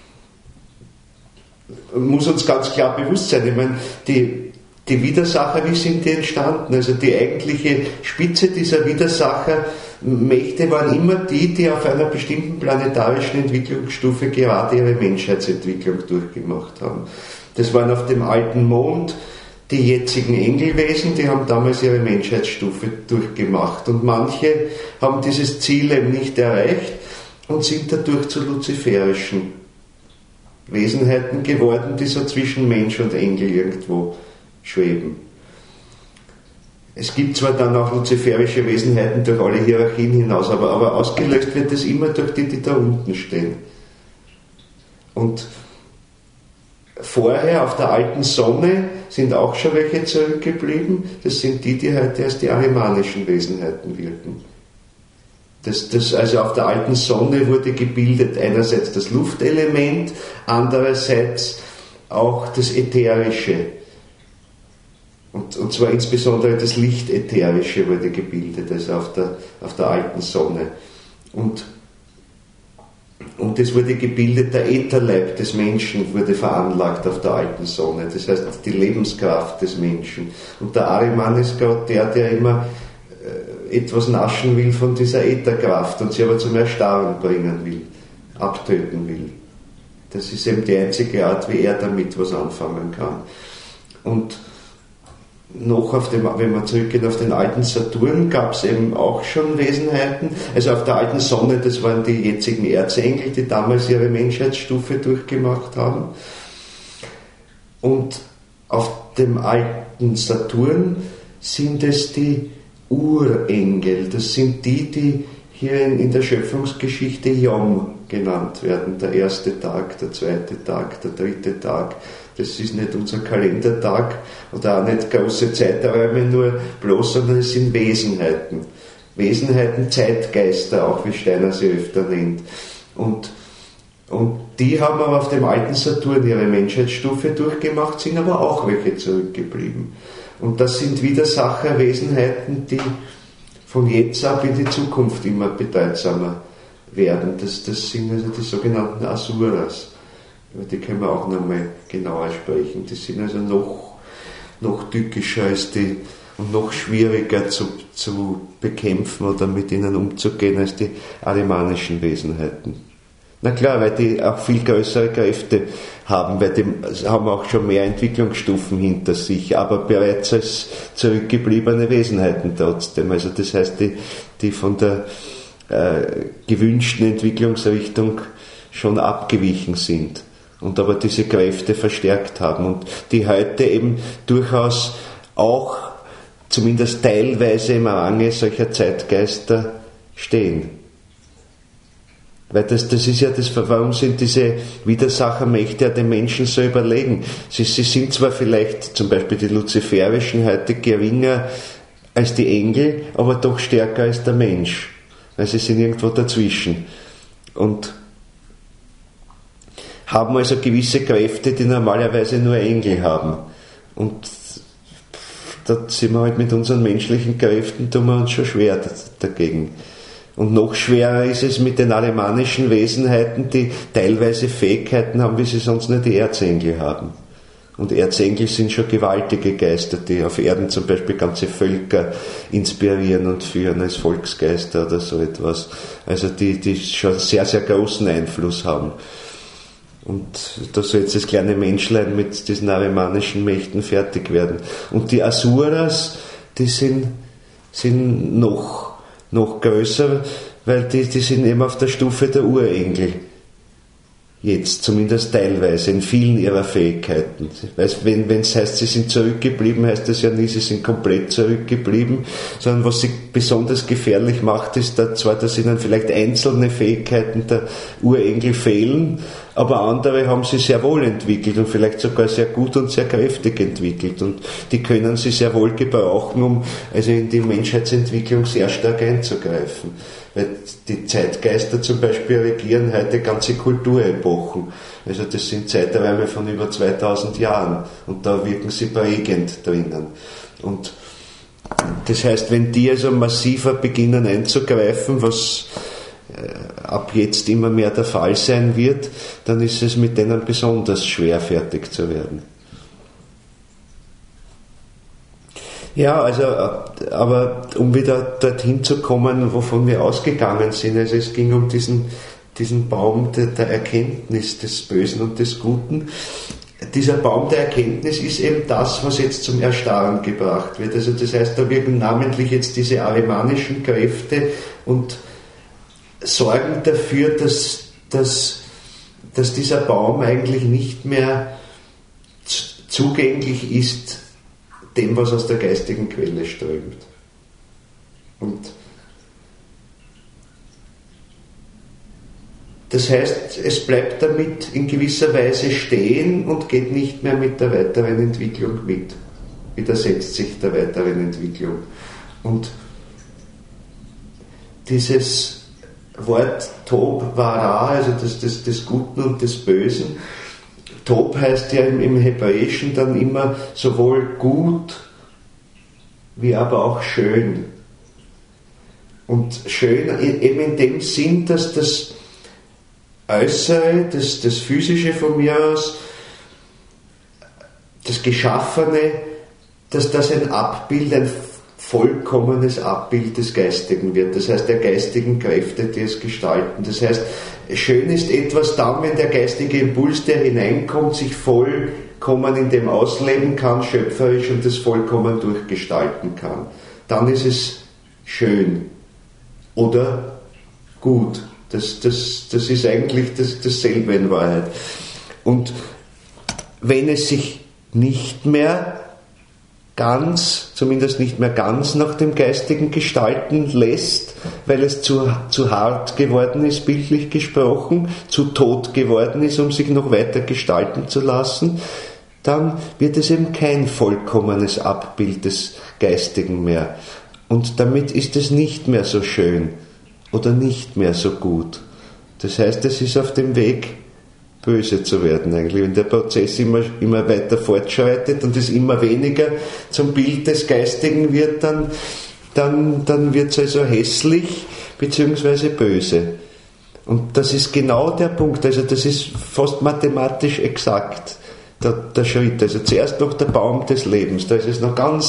S1: Muss uns ganz klar bewusst sein, ich meine, die, die Widersacher, wie sind die entstanden? Also die eigentliche Spitze dieser Widersachermächte waren immer die, die auf einer bestimmten planetarischen Entwicklungsstufe gerade ihre Menschheitsentwicklung durchgemacht haben. Das waren auf dem alten Mond die jetzigen Engelwesen, die haben damals ihre Menschheitsstufe durchgemacht, und manche haben dieses Ziel eben nicht erreicht und sind dadurch zu luziferischen Wesenheiten geworden, die so zwischen Mensch und Engel irgendwo schweben. Es gibt zwar dann auch luziferische Wesenheiten durch alle Hierarchien hinaus, aber, aber ausgelöst wird es immer durch die, die da unten stehen. Und vorher auf der alten Sonne sind auch schon welche zurückgeblieben. Das sind die, die heute als die arimanischen Wesenheiten wirken. Das, das, also auf der alten Sonne wurde gebildet einerseits das Luftelement, andererseits auch das Ätherische. Und, und zwar insbesondere das Lichtätherische wurde gebildet, also auf der, auf der alten Sonne. Und Und es wurde gebildet, der Ätherleib des Menschen wurde veranlagt auf der alten Sonne. Das heißt, die Lebenskraft des Menschen. Und der Ahriman ist gerade der, der immer äh, etwas naschen will von dieser Ätherkraft und sie aber zum Erstarren bringen will, abtöten will. Das ist eben die einzige Art, wie er damit was anfangen kann. Und noch auf dem, wenn wir zurückgehen auf den alten Saturn, gab es eben auch schon Wesenheiten. Also auf der alten Sonne, das waren die jetzigen Erzengel, die damals ihre Menschheitsstufe durchgemacht haben. Und auf dem alten Saturn sind es die Urengel. Das sind die, die hier in, in der Schöpfungsgeschichte Yom genannt werden. Der erste Tag, der zweite Tag, der dritte Tag. Das ist nicht unser Kalendertag oder auch nicht große Zeiträume nur bloß, sondern es sind Wesenheiten. Wesenheiten, Zeitgeister, auch wie Steiner sie öfter nennt. Und, und die haben aber auf dem alten Saturn ihre Menschheitsstufe durchgemacht, sind aber auch welche zurückgeblieben. Und das sind Widersacherwesenheiten, die von jetzt ab in die Zukunft immer bedeutsamer werden. Das, das sind also die sogenannten Asuras. Über die können wir auch nochmal genauer sprechen. Die sind also noch, noch tückischer als die und noch schwieriger zu, zu bekämpfen oder mit ihnen umzugehen als die arimanischen Wesenheiten. Na klar, weil die auch viel größere Kräfte haben, weil die haben auch schon mehr Entwicklungsstufen hinter sich, aber bereits als zurückgebliebene Wesenheiten trotzdem. Also das heißt, die, die von der äh, gewünschten Entwicklungsrichtung schon abgewichen sind und aber diese Kräfte verstärkt haben und die heute eben durchaus auch zumindest teilweise im Range solcher Zeitgeister stehen. Weil das, das ist ja das, warum sind diese Widersachermächte ja den Menschen so überlegen? Sie, sie sind zwar vielleicht, zum Beispiel die Luziferischen, heute geringer als die Engel, aber doch stärker als der Mensch. Weil sie sind irgendwo dazwischen. Und haben also gewisse Kräfte, die normalerweise nur Engel haben. Und da sind wir halt mit unseren menschlichen Kräften, tun wir uns schon schwer dagegen. Und noch schwerer ist es mit den alemannischen Wesenheiten, die teilweise Fähigkeiten haben, wie sie sonst nur die Erzengel haben. Und Erzengel sind schon gewaltige Geister, die auf Erden zum Beispiel ganze Völker inspirieren und führen als Volksgeister oder so etwas. Also die, die schon sehr, sehr großen Einfluss haben. Und da soll jetzt das kleine Menschlein mit diesen alemannischen Mächten fertig werden. Und die Asuras, die sind, sind noch noch größer, weil die, die sind eben auf der Stufe der Urengel. Jetzt, zumindest teilweise, in vielen ihrer Fähigkeiten. Weißt, wenn es heißt, sie sind zurückgeblieben, heißt das ja nie, sie sind komplett zurückgeblieben, sondern was sie besonders gefährlich macht, ist da zwar, dass ihnen vielleicht einzelne Fähigkeiten der Urengel fehlen, aber andere haben sie sehr wohl entwickelt und vielleicht sogar sehr gut und sehr kräftig entwickelt und die können sie sehr wohl gebrauchen, um also in die Menschheitsentwicklung sehr stark einzugreifen. Weil die Zeitgeister zum Beispiel regieren heute ganze Kulturepochen. Also das sind Zeiträume von über zweitausend Jahren und da wirken sie prägend drinnen. Und das heißt, wenn die also massiver beginnen einzugreifen, was ab jetzt immer mehr der Fall sein wird, dann ist es mit denen besonders schwer fertig zu werden. Ja, also, aber um wieder dorthin zu kommen, wovon wir ausgegangen sind, also es ging um diesen, diesen Baum der, der Erkenntnis des Bösen und des Guten. Dieser Baum der Erkenntnis ist eben das, was jetzt zum Erstarren gebracht wird. Also das heißt, da wirken namentlich jetzt diese alemannischen Kräfte und sorgen dafür, dass, dass, dass dieser Baum eigentlich nicht mehr zugänglich ist dem, was aus der geistigen Quelle strömt. Und das heißt, es bleibt damit in gewisser Weise stehen und geht nicht mehr mit der weiteren Entwicklung mit, widersetzt sich der weiteren Entwicklung. Und dieses Wort Tob Vara, also das, das, des Guten und des Bösen. Tob heißt ja im, im Hebräischen dann immer sowohl gut wie aber auch schön. Und schön eben in dem Sinn, dass das Äußere, das, das Physische von mir aus, das Geschaffene, dass das ein Abbild, ein vollkommenes Abbild des Geistigen wird, das heißt der geistigen Kräfte, die es gestalten. Das heißt, schön ist etwas dann, wenn der geistige Impuls, der hineinkommt, sich vollkommen in dem ausleben kann, schöpferisch und das vollkommen durchgestalten kann. Dann ist es schön oder gut. Das, das, das ist eigentlich das, dasselbe in Wahrheit. Und wenn es sich nicht mehr ganz, zumindest nicht mehr ganz nach dem Geistigen gestalten lässt, weil es zu, zu hart geworden ist, bildlich gesprochen, zu tot geworden ist, um sich noch weiter gestalten zu lassen, dann wird es eben kein vollkommenes Abbild des Geistigen mehr. Und damit ist es nicht mehr so schön oder nicht mehr so gut. Das heißt, es ist auf dem Weg, böse zu werden eigentlich. Wenn der Prozess immer, immer weiter fortschreitet und es immer weniger zum Bild des Geistigen wird, dann, dann, dann wird es also hässlich bzw. böse. Und das ist genau der Punkt, also das ist fast mathematisch exakt, der, der Schritt. Also zuerst noch der Baum des Lebens, da ist es noch ganz, ganz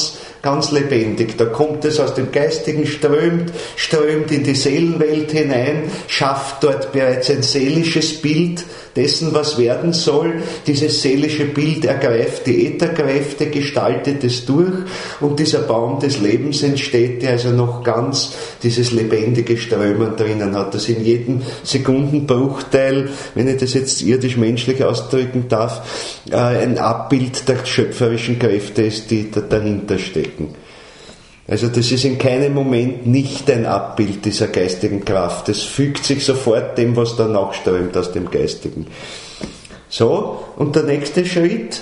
S1: ganz lebendig. Da kommt es aus dem Geistigen, strömt, strömt in die Seelenwelt hinein, schafft dort bereits ein seelisches Bild dessen, was werden soll. Dieses seelische Bild ergreift die Ätherkräfte, gestaltet es durch und dieser Baum des Lebens entsteht, der also noch ganz dieses lebendige Strömen drinnen hat, das in jedem Sekundenbruchteil, wenn ich das jetzt irdisch-menschlich ausdrücken darf, ein Abbild der schöpferischen Kräfte ist, die da dahinter stecken. Also das ist in keinem Moment nicht ein Abbild dieser geistigen Kraft. Das fügt sich sofort dem, was danach strömt aus dem Geistigen. So, und der nächste Schritt,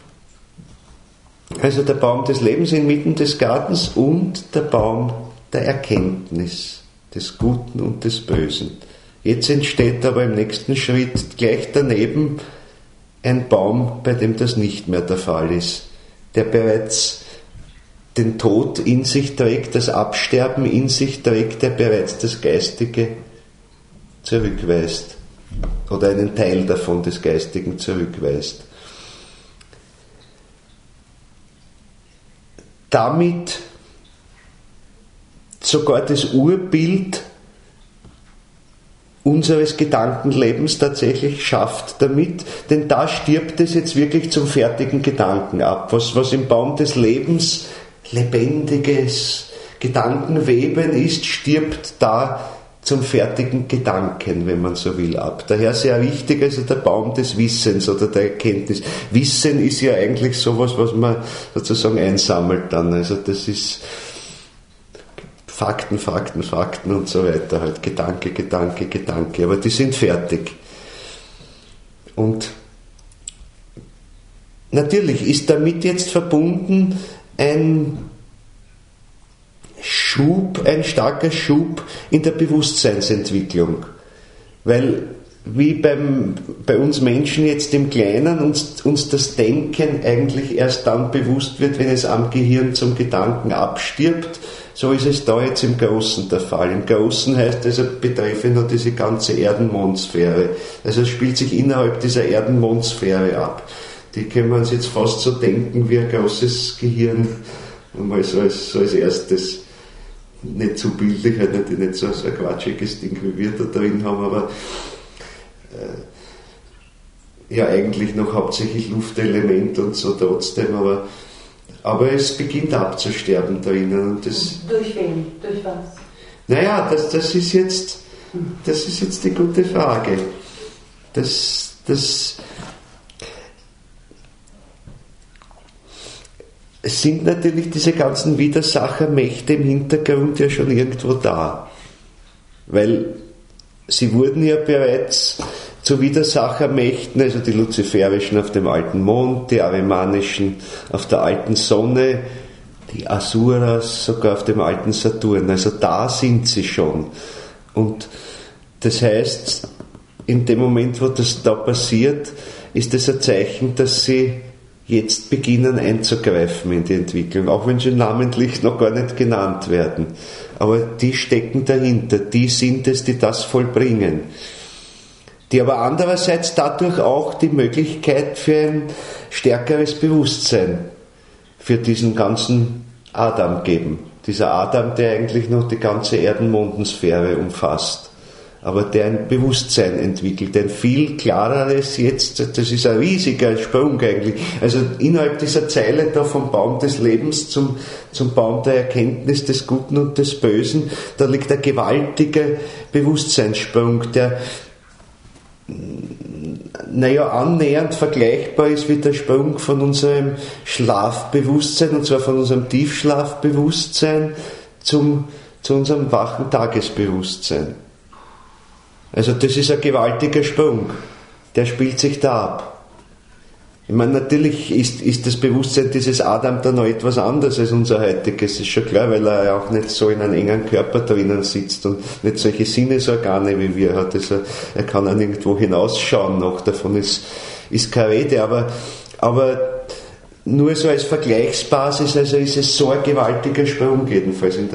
S1: also der Baum des Lebens inmitten des Gartens und der Baum der Erkenntnis, des Guten und des Bösen. Jetzt entsteht aber im nächsten Schritt gleich daneben ein Baum, bei dem das nicht mehr der Fall ist, der bereits den Tod in sich trägt, das Absterben in sich trägt, der bereits das Geistige zurückweist oder einen Teil davon des Geistigen zurückweist. Damit sogar das Urbild unseres Gedankenlebens tatsächlich schafft damit, denn da stirbt es jetzt wirklich zum fertigen Gedanken ab. Was, was im Baum des Lebens lebendiges Gedankenweben ist, stirbt da zum fertigen Gedanken, wenn man so will, ab. Daher sehr wichtig, also der Baum des Wissens oder der Erkenntnis. Wissen ist ja eigentlich sowas, was man sozusagen einsammelt dann. Also das ist Fakten, Fakten, Fakten und so weiter. Halt Gedanke, Gedanke, Gedanke. Aber die sind fertig. Und natürlich ist damit jetzt verbunden ein Schub, ein starker Schub in der Bewusstseinsentwicklung. Weil, wie beim, bei uns Menschen jetzt im Kleinen uns, uns das Denken eigentlich erst dann bewusst wird, wenn es am Gehirn zum Gedanken abstirbt, so ist es da jetzt im Großen der Fall. Im Großen heißt also, betreffe nur diese ganze Erdenmondsphäre. Also es spielt sich innerhalb dieser Erdenmondsphäre ab. Die können wir uns jetzt fast so denken wie ein großes Gehirn, mal so als, so als erstes, nicht zu bildlich, halt nicht, nicht so, so ein quatschiges Ding wie wir da drin haben, aber äh, ja eigentlich noch hauptsächlich Luftelement und so trotzdem, aber, aber es beginnt abzusterben drinnen. Und das,
S2: durch wen? Durch was?
S1: Naja, das, das, ist jetzt, das ist jetzt die gute Frage. Das, das Es sind natürlich diese ganzen Widersachermächte im Hintergrund ja schon irgendwo da. Weil sie wurden ja bereits zu Widersachermächten, also die luziferischen auf dem alten Mond, die arimanischen auf der alten Sonne, die Asuras sogar auf dem alten Saturn. Also da sind sie schon. Und das heißt, in dem Moment, wo das da passiert, ist das ein Zeichen, dass sie jetzt beginnen einzugreifen in die Entwicklung, auch wenn sie namentlich noch gar nicht genannt werden. Aber die stecken dahinter, die sind es, die das vollbringen. Die aber andererseits dadurch auch die Möglichkeit für ein stärkeres Bewusstsein für diesen ganzen Adam geben. Dieser Adam, der eigentlich noch die ganze Erdenmondensphäre umfasst, aber der ein Bewusstsein entwickelt, ein viel klareres jetzt, das ist ein riesiger Sprung eigentlich, also innerhalb dieser Zeile da vom Baum des Lebens zum, zum Baum der Erkenntnis des Guten und des Bösen, da liegt ein gewaltiger Bewusstseinssprung, der naja, annähernd vergleichbar ist wie der Sprung von unserem Schlafbewusstsein, und zwar von unserem Tiefschlafbewusstsein zum, zu unserem wachen Tagesbewusstsein. Also das ist ein gewaltiger Sprung, der spielt sich da ab. Ich meine, natürlich ist, ist das Bewusstsein dieses Adam da noch etwas anderes als unser heutiges, ist schon klar, weil er ja auch nicht so in einem engen Körper drinnen sitzt und nicht solche Sinnesorgane wie wir hat. Also er kann auch nirgendwo hinausschauen noch, davon ist, ist keine Rede, aber, aber nur so als Vergleichsbasis, also ist es so ein gewaltiger Sprung jedenfalls in der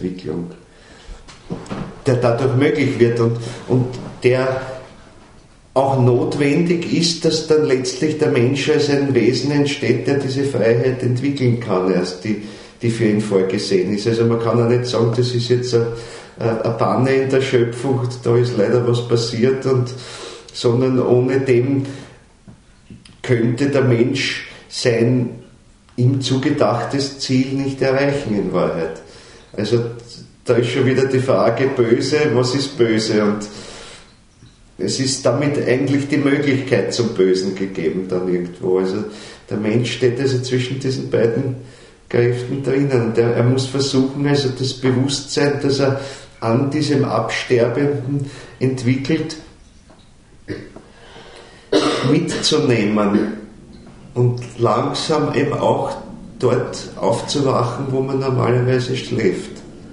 S1: Bewusstseinsentwicklung, der dadurch möglich wird und, und der auch notwendig ist, dass dann letztlich der Mensch als ein Wesen entsteht, der diese Freiheit entwickeln kann, erst die, die für ihn vorgesehen ist. Also man kann ja nicht sagen, das ist jetzt eine, eine Panne in der Schöpfung, da ist leider was passiert, und, sondern ohne dem könnte der Mensch sein ihm zugedachtes Ziel nicht erreichen in Wahrheit. Also da ist schon wieder die Frage, böse, was ist böse? Und es ist damit eigentlich die Möglichkeit zum Bösen gegeben dann irgendwo. Also der Mensch steht also zwischen diesen beiden Kräften drinnen. Und er, er muss versuchen, also das Bewusstsein, das er an diesem Absterbenden entwickelt, mitzunehmen und langsam eben auch dort aufzuwachen, wo man normalerweise schläft.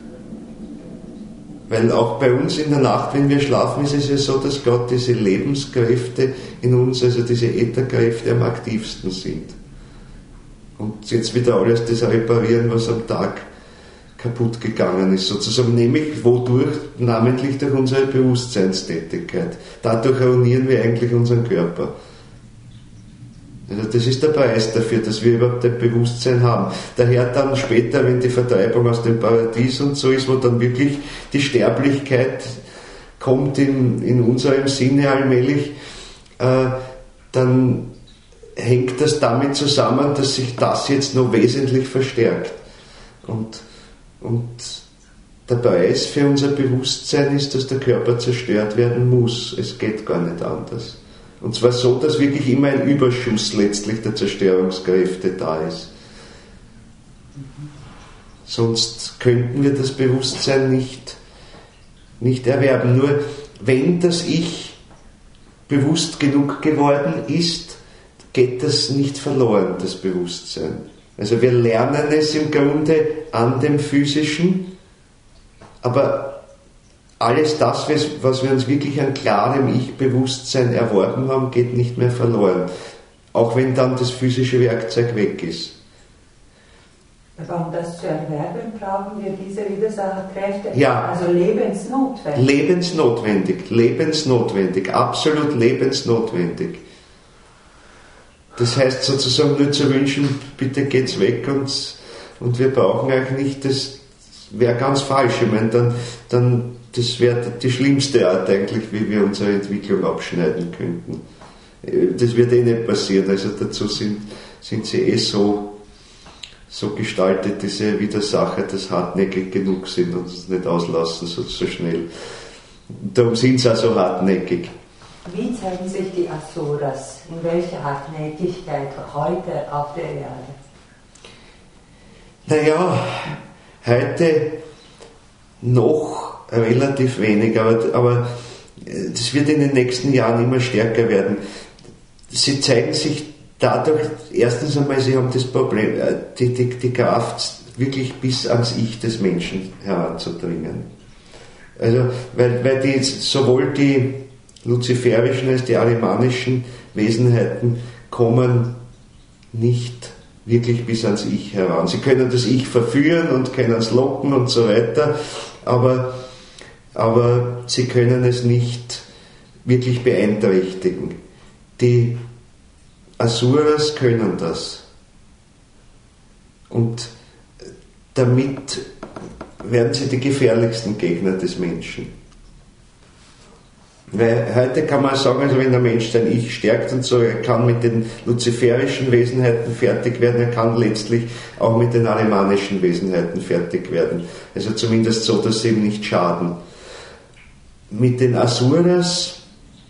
S1: Weil auch bei uns in der Nacht, wenn wir schlafen, ist es ja so, dass gerade diese Lebenskräfte in uns, also diese Ätherkräfte, am aktivsten sind. Und jetzt wieder alles das reparieren, was am Tag kaputt gegangen ist, sozusagen, nämlich wodurch? Namentlich durch unsere Bewusstseinstätigkeit. Dadurch ruinieren wir eigentlich unseren Körper. Also das ist der Preis dafür, dass wir überhaupt ein Bewusstsein haben. Daher dann später, wenn die Vertreibung aus dem Paradies und so ist, wo dann wirklich die Sterblichkeit kommt in, in unserem Sinne allmählich, äh, dann hängt das damit zusammen, dass sich das jetzt noch wesentlich verstärkt. Und, und der Preis für unser Bewusstsein ist, dass der Körper zerstört werden muss. Es geht gar nicht anders. Und zwar so, dass wirklich immer ein Überschuss letztlich der Zerstörungskräfte da ist. Sonst könnten wir das Bewusstsein nicht, nicht erwerben. Nur wenn das Ich bewusst genug geworden ist, geht das nicht verloren, das Bewusstsein. Also wir lernen es im Grunde an dem Physischen, aber alles das, was wir uns wirklich an klarem Ich-Bewusstsein erworben haben, geht nicht mehr verloren. Auch wenn dann das physische Werkzeug weg ist.
S2: Aber um das zu erwerben, brauchen wir diese Widersacherkräfte.
S1: Ja.
S2: Also lebensnotwendig.
S1: Lebensnotwendig, lebensnotwendig, absolut lebensnotwendig. Das heißt sozusagen nur zu wünschen, bitte geht's weg und, und wir brauchen euch nicht, das wäre ganz falsch. Ich meine, dann, dann das wäre die schlimmste Art eigentlich, wie wir unsere Entwicklung abschneiden könnten. Das wird eh nicht passieren, also dazu sind, sind sie eh so, so gestaltet, diese Widersacher, dass hartnäckig genug sind und es nicht auslassen so, so schnell. Darum sind sie auch so hartnäckig.
S2: Wie zeigen sich die Asuras? In welcher Hartnäckigkeit heute auf der Erde?
S1: Naja, heute noch relativ wenig, aber, aber das wird in den nächsten Jahren immer stärker werden. Sie zeigen sich dadurch, erstens einmal, sie haben das Problem, die, die, die Kraft, wirklich bis ans Ich des Menschen heranzudringen. Also, weil, weil die, sowohl die luziferischen als die arimanischen Wesenheiten kommen nicht wirklich bis ans Ich heran. Sie können das Ich verführen und können es locken und so weiter, aber aber sie können es nicht wirklich beeinträchtigen. Die Asuras können das. Und damit werden sie die gefährlichsten Gegner des Menschen. Weil heute kann man sagen, also wenn der Mensch sein Ich stärkt und so, er kann mit den luziferischen Wesenheiten fertig werden, er kann letztlich auch mit den arimanischen Wesenheiten fertig werden. Also zumindest so, dass sie ihm nicht schaden. Mit den Asuras,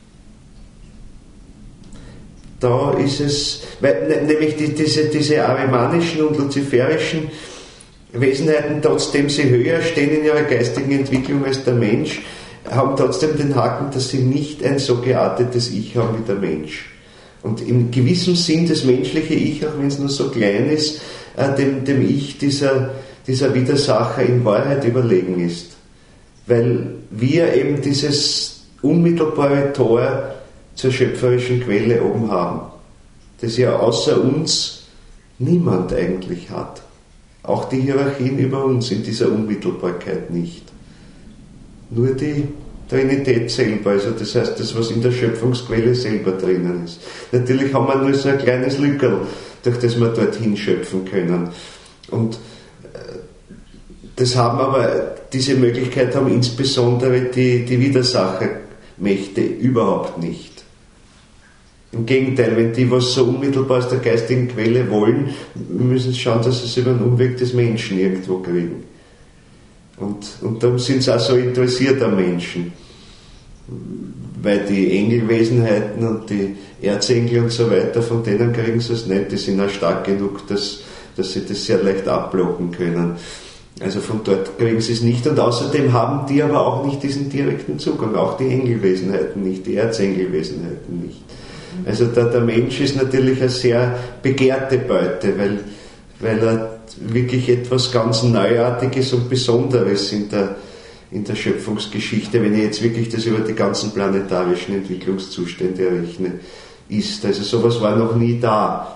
S1: da ist es, weil, nämlich die, diese, diese arimanischen und luziferischen Wesenheiten, trotzdem sie höher stehen in ihrer geistigen Entwicklung als der Mensch, haben trotzdem den Haken, dass sie nicht ein so geartetes Ich haben wie der Mensch. Und im gewissen Sinn das menschliche Ich, auch wenn es nur so klein ist, dem, dem Ich dieser, dieser Widersacher in Wahrheit überlegen ist. Weil wir eben dieses unmittelbare Tor zur schöpferischen Quelle oben haben, das ja außer uns niemand eigentlich hat. Auch die Hierarchien über uns in dieser Unmittelbarkeit nicht. Nur die Trinität selber, also das heißt, das, was in der Schöpfungsquelle selber drinnen ist. Natürlich haben wir nur so ein kleines Lückerl, durch das wir dorthin schöpfen können. Und das haben aber, diese Möglichkeit haben insbesondere die, die Widersachermächte überhaupt nicht. Im Gegenteil, wenn die was so unmittelbar aus der geistigen Quelle wollen, müssen sie schauen, dass sie es über den Umweg des Menschen irgendwo kriegen. Und, und darum sind sie auch so interessiert am Menschen. Weil die Engelwesenheiten und die Erzengel und so weiter, von denen kriegen sie es nicht. Die sind auch stark genug, dass, dass sie das sehr leicht abblocken können. Also von dort kriegen sie es nicht. Und außerdem haben die aber auch nicht diesen direkten Zugang. Auch die Engelwesenheiten nicht, die Erzengelwesenheiten nicht. Also der, der Mensch ist natürlich eine sehr begehrte Beute, weil, weil er wirklich etwas ganz Neuartiges und Besonderes in der, in der Schöpfungsgeschichte, wenn ich jetzt wirklich das über die ganzen planetarischen Entwicklungszustände errechne, ist. Also sowas war noch nie da.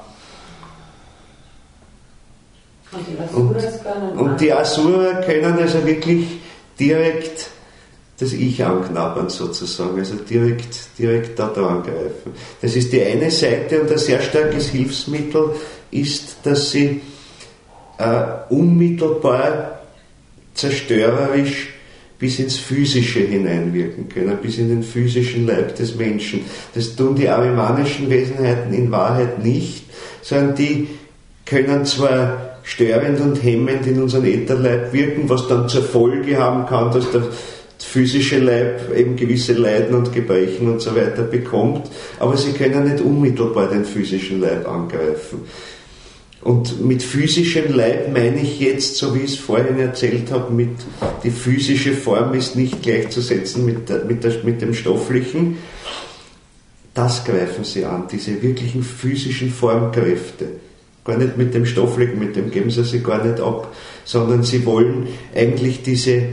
S2: Und die Asuras können,
S1: und die Asura können also wirklich direkt das Ich anknabbern sozusagen, also direkt, direkt da dran greifen. Das ist die eine Seite, und ein sehr starkes Hilfsmittel ist, dass sie äh, unmittelbar zerstörerisch bis ins Physische hineinwirken können, bis in den physischen Leib des Menschen. Das tun die arimanischen Wesenheiten in Wahrheit nicht, sondern die können zwar störend und hemmend in unseren Ätherleib wirken, was dann zur Folge haben kann, dass der physische Leib eben gewisse Leiden und Gebrechen und so weiter bekommt, aber sie können nicht unmittelbar den physischen Leib angreifen. Und mit physischem Leib meine ich jetzt, so wie ich es vorhin erzählt habe, mit, die physische Form ist nicht gleichzusetzen mit, der, mit, der, mit dem stofflichen. Das greifen sie an, diese wirklichen physischen Formkräfte. Gar nicht mit dem stofflichen, mit dem geben sie sich gar nicht ab, sondern sie wollen eigentlich diese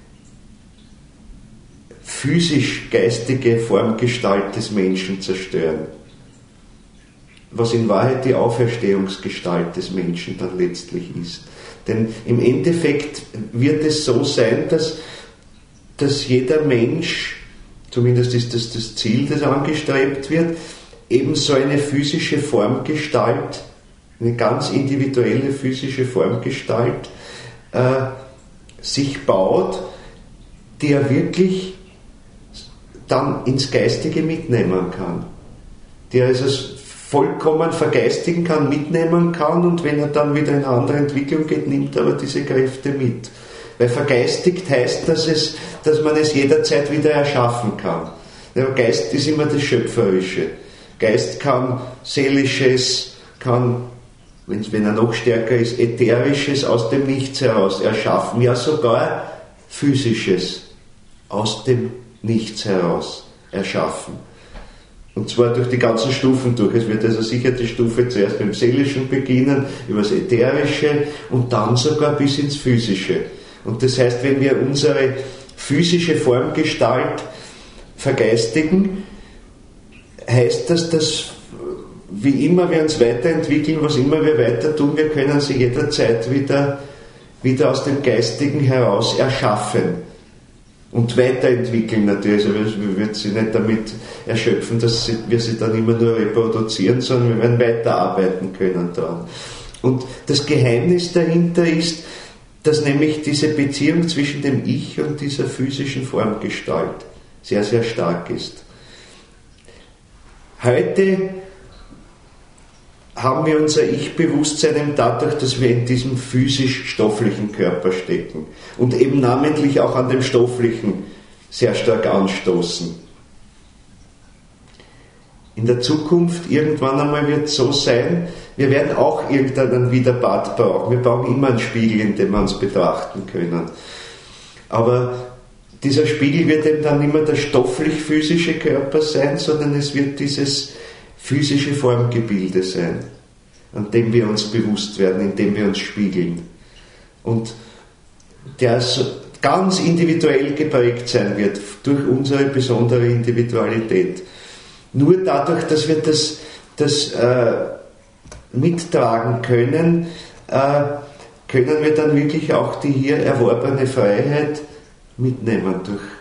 S1: physisch-geistige Formgestalt des Menschen zerstören. Was in Wahrheit die Auferstehungsgestalt des Menschen dann letztlich ist. Denn im Endeffekt wird es so sein, dass, dass jeder Mensch, zumindest ist das das Ziel, das angestrebt wird, eben so eine physische Formgestalt, eine ganz individuelle physische Formgestalt äh, sich baut, die er wirklich dann ins Geistige mitnehmen kann. Die er also vollkommen vergeistigen kann, mitnehmen kann, und wenn er dann wieder in eine andere Entwicklung geht, nimmt er aber diese Kräfte mit. Weil vergeistigt heißt, dass, es, dass man es jederzeit wieder erschaffen kann. Der Geist ist immer das Schöpferische. Geist kann Seelisches, kann, wenn er noch stärker ist, Ätherisches aus dem Nichts heraus erschaffen. Ja, sogar Physisches aus dem Nichts heraus erschaffen. Und zwar durch die ganzen Stufen durch. Es wird also sicher die Stufe zuerst beim Seelischen beginnen, über das Ätherische und dann sogar bis ins Physische. Und das heißt, wenn wir unsere physische Formgestalt vergeistigen, heißt das, dass wie immer wir uns weiterentwickeln, was immer wir weiter tun, wir können sie jederzeit wieder, wieder aus dem Geistigen heraus erschaffen. Und weiterentwickeln natürlich, also wir werden sie nicht damit erschöpfen, dass sie, wir sie dann immer nur reproduzieren, sondern wir werden weiterarbeiten können daran. Und das Geheimnis dahinter ist, dass nämlich diese Beziehung zwischen dem Ich und dieser physischen Formgestalt sehr, sehr stark ist. Heute haben wir unser Ich-Bewusstsein eben dadurch, dass wir in diesem physisch-stofflichen Körper stecken und eben namentlich auch an dem Stofflichen sehr stark anstoßen. In der Zukunft, irgendwann einmal wird es so sein, wir werden auch irgendeinen Widerpart brauchen. Wir brauchen immer einen Spiegel, in dem wir uns betrachten können. Aber dieser Spiegel wird eben dann nicht mehr der stofflich-physische Körper sein, sondern es wird dieses physische Formgebilde sein, an dem wir uns bewusst werden, in dem wir uns spiegeln. Und der so ganz individuell geprägt sein wird durch unsere besondere Individualität. Nur dadurch, dass wir das, das äh, mittragen können, äh, können wir dann wirklich auch die hier erworbene Freiheit mitnehmen durch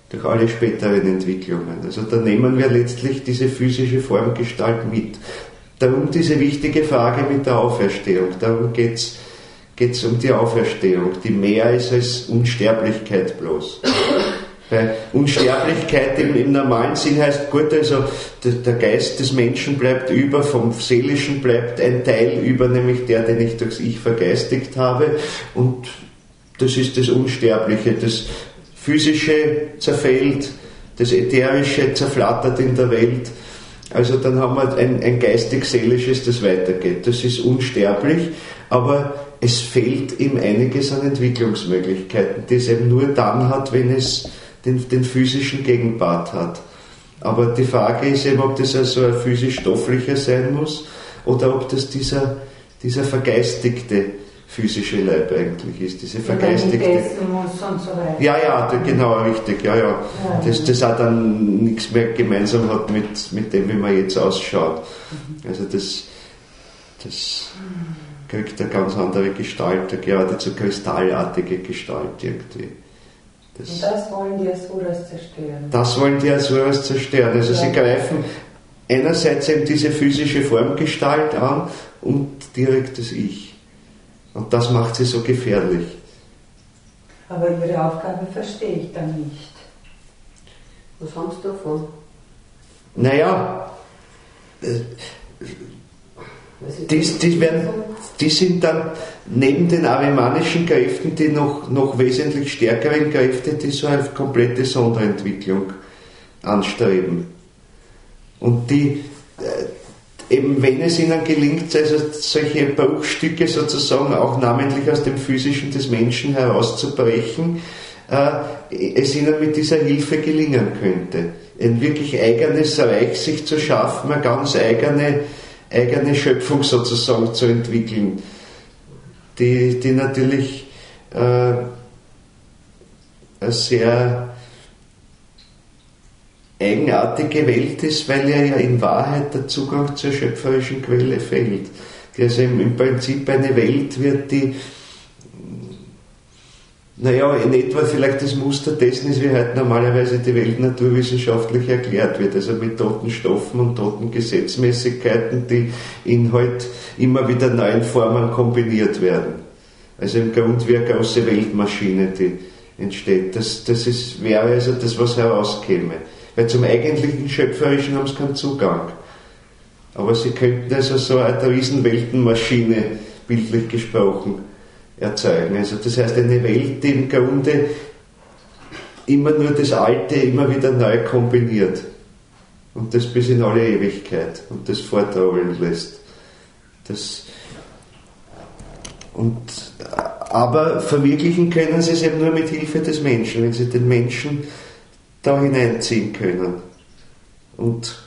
S1: durch alle späteren Entwicklungen. Also da nehmen wir letztlich diese physische Formgestalt mit. Darum diese wichtige Frage mit der Auferstehung. Darum geht es um die Auferstehung, die mehr ist als Unsterblichkeit bloß. Weil Unsterblichkeit im, im normalen Sinn heißt, gut, also der, der Geist des Menschen bleibt über, vom Seelischen bleibt ein Teil über, nämlich der, den ich durchs Ich vergeistigt habe, und das ist das Unsterbliche. Das Physische zerfällt, das Ätherische zerflattert in der Welt. Also dann haben wir ein, ein geistig-seelisches, das weitergeht. Das ist unsterblich, aber es fehlt ihm einiges an Entwicklungsmöglichkeiten, die es eben nur dann hat, wenn es den, den physischen Gegenpart hat. Aber die Frage ist eben, ob das also ein physisch-stofflicher sein muss oder ob das dieser, dieser vergeistigte physische Leib eigentlich ist, diese vergeistigte.
S2: Muss und so weiter.
S1: Ja, ja, genau, richtig, ja, ja. Das, das auch dann nichts mehr gemeinsam hat mit, mit dem, wie man jetzt ausschaut. Also das, das kriegt eine ganz andere Gestalt, eine geradezu kristallartige Gestalt irgendwie. Das,
S2: und das wollen die Asuras zerstören.
S1: Das wollen die Asuras zerstören. Also ja. Sie greifen einerseits eben diese physische Formgestalt an und direkt das Ich. Und das macht sie so gefährlich.
S2: Aber ihre Aufgabe verstehe ich dann nicht.
S3: Was haben Sie davon?
S1: Naja, die, die, werden, die sind dann neben den arimanischen Kräften die noch, noch wesentlich stärkeren Kräfte, die so eine komplette Sonderentwicklung anstreben. Und die, eben wenn es ihnen gelingt, also solche Bruchstücke sozusagen auch namentlich aus dem Physischen des Menschen herauszubrechen, äh, es ihnen mit dieser Hilfe gelingen könnte. Ein wirklich eigenes Reich sich zu schaffen, eine ganz eigene, eigene Schöpfung sozusagen zu entwickeln, die, die natürlich äh, eine sehr eigenartige Welt ist, weil ja, ja in Wahrheit der Zugang zur schöpferischen Quelle fehlt. Die also im, im Prinzip eine Welt wird, die, naja, in etwa vielleicht das Muster dessen ist, wie heute normalerweise die Welt naturwissenschaftlich erklärt wird, also mit toten Stoffen und toten Gesetzmäßigkeiten, die in halt immer wieder neuen Formen kombiniert werden. Also im Grunde wie eine große Weltmaschine, die entsteht. Das, das ist, wäre also das, was herauskäme. Weil zum eigentlichen Schöpferischen haben sie keinen Zugang. Aber sie könnten also so eine Riesenweltenmaschine, bildlich gesprochen, erzeugen. Also das heißt eine Welt, die im Grunde immer nur das Alte immer wieder neu kombiniert. Und das bis in alle Ewigkeit. Und das fortrollen lässt. Das und, aber verwirklichen können sie es eben nur mit Hilfe des Menschen, wenn sie den Menschen da hineinziehen können. Und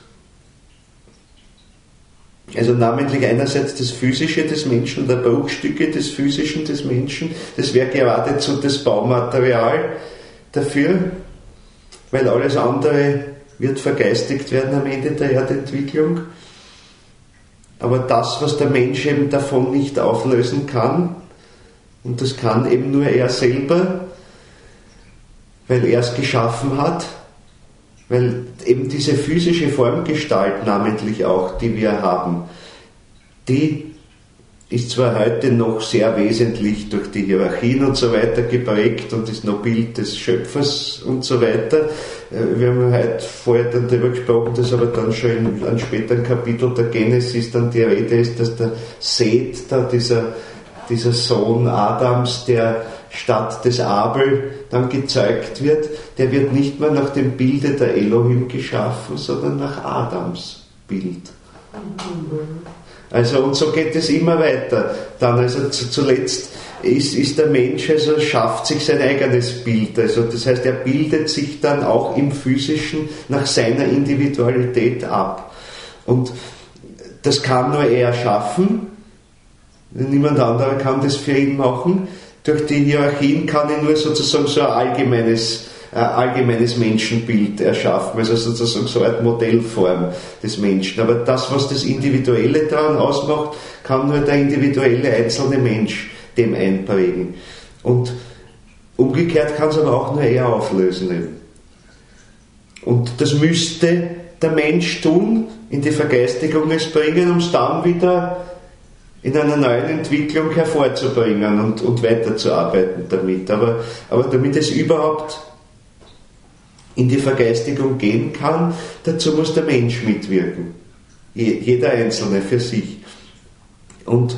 S1: also namentlich einerseits das Physische des Menschen oder Bruchstücke des Physischen des Menschen, das wäre geradezu das Baumaterial dafür, weil alles andere wird vergeistigt werden am Ende der Erdentwicklung. Aber das, was der Mensch eben davon nicht auflösen kann, und das kann eben nur er selber, weil er es geschaffen hat, weil eben diese physische Formgestalt namentlich auch, die wir haben, die ist zwar heute noch sehr wesentlich durch die Hierarchien und so weiter geprägt und ist noch Bild des Schöpfers und so weiter. Wir haben heute vorher dann darüber gesprochen, dass aber dann schon in einem späteren Kapitel der Genesis dann die Rede ist, dass der Seth, da dieser, dieser Sohn Adams, der statt des Abel dann gezeugt wird, der wird nicht mehr nach dem Bilde der Elohim geschaffen, sondern nach Adams Bild. Also und so geht es immer weiter. Dann also zuletzt ist, ist der Mensch, also schafft sich sein eigenes Bild. Also das heißt, er bildet sich dann auch im Physischen nach seiner Individualität ab. Und das kann nur er schaffen. Niemand anderer kann das für ihn machen. Durch die Hierarchien kann er nur sozusagen so ein allgemeines, äh, allgemeines Menschenbild erschaffen, also sozusagen so eine Modellform des Menschen. Aber das, was das Individuelle daran ausmacht, kann nur der individuelle einzelne Mensch dem einprägen. Und umgekehrt kann es aber auch nur er auflösen. Eben. Und das müsste der Mensch tun, in die Vergeistigung es bringen, um es dann wieder in einer neuen Entwicklung hervorzubringen und, und weiterzuarbeiten damit. Aber, aber damit es überhaupt in die Vergeistigung gehen kann, dazu muss der Mensch mitwirken. Jeder Einzelne für sich. Und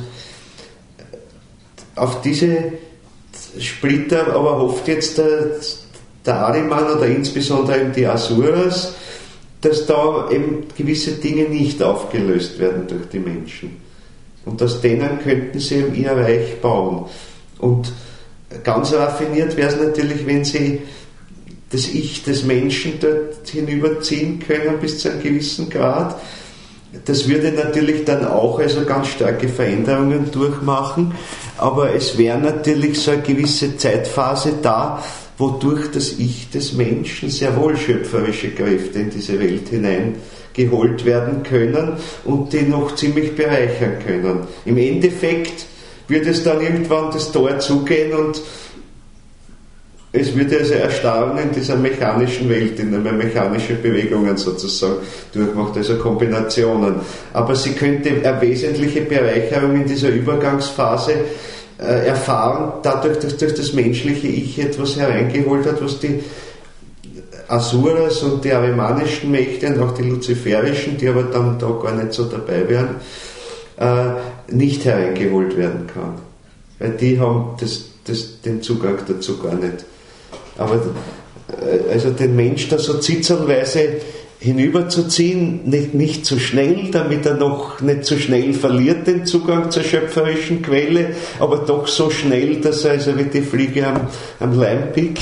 S1: auf diese Splitter aber hofft jetzt der, der Ahriman oder insbesondere eben die Asuras, dass da eben gewisse Dinge nicht aufgelöst werden durch die Menschen. Und aus denen könnten sie eben ihr Reich bauen. Und ganz raffiniert wäre es natürlich, wenn sie das Ich des Menschen dort hinüberziehen können bis zu einem gewissen Grad. Das würde natürlich dann auch also ganz starke Veränderungen durchmachen, aber es wäre natürlich so eine gewisse Zeitphase da, wodurch das Ich des Menschen sehr wohl schöpferische Kräfte in diese Welt hineingeholt werden können und die noch ziemlich bereichern können. Im Endeffekt würde es dann irgendwann das Tor zugehen und es würde also erstarren in dieser mechanischen Welt, in der man mechanische Bewegungen sozusagen durchmacht, also Kombinationen. Aber sie könnte eine wesentliche Bereicherung in dieser Übergangsphase äh, erfahren, dadurch, dass durch das menschliche Ich etwas hereingeholt hat, was die Asuras und die arimanischen Mächte und auch die luziferischen, die aber dann da gar nicht so dabei wären, äh, nicht hereingeholt werden kann. Weil die haben das, das, den Zugang dazu gar nicht. Aber also den Mensch da so zitzelweise hinüberzuziehen, nicht, nicht zu schnell, damit er noch nicht zu schnell verliert den Zugang zur schöpferischen Quelle, aber doch so schnell, dass er also wie die Fliege am, am Leim pickt.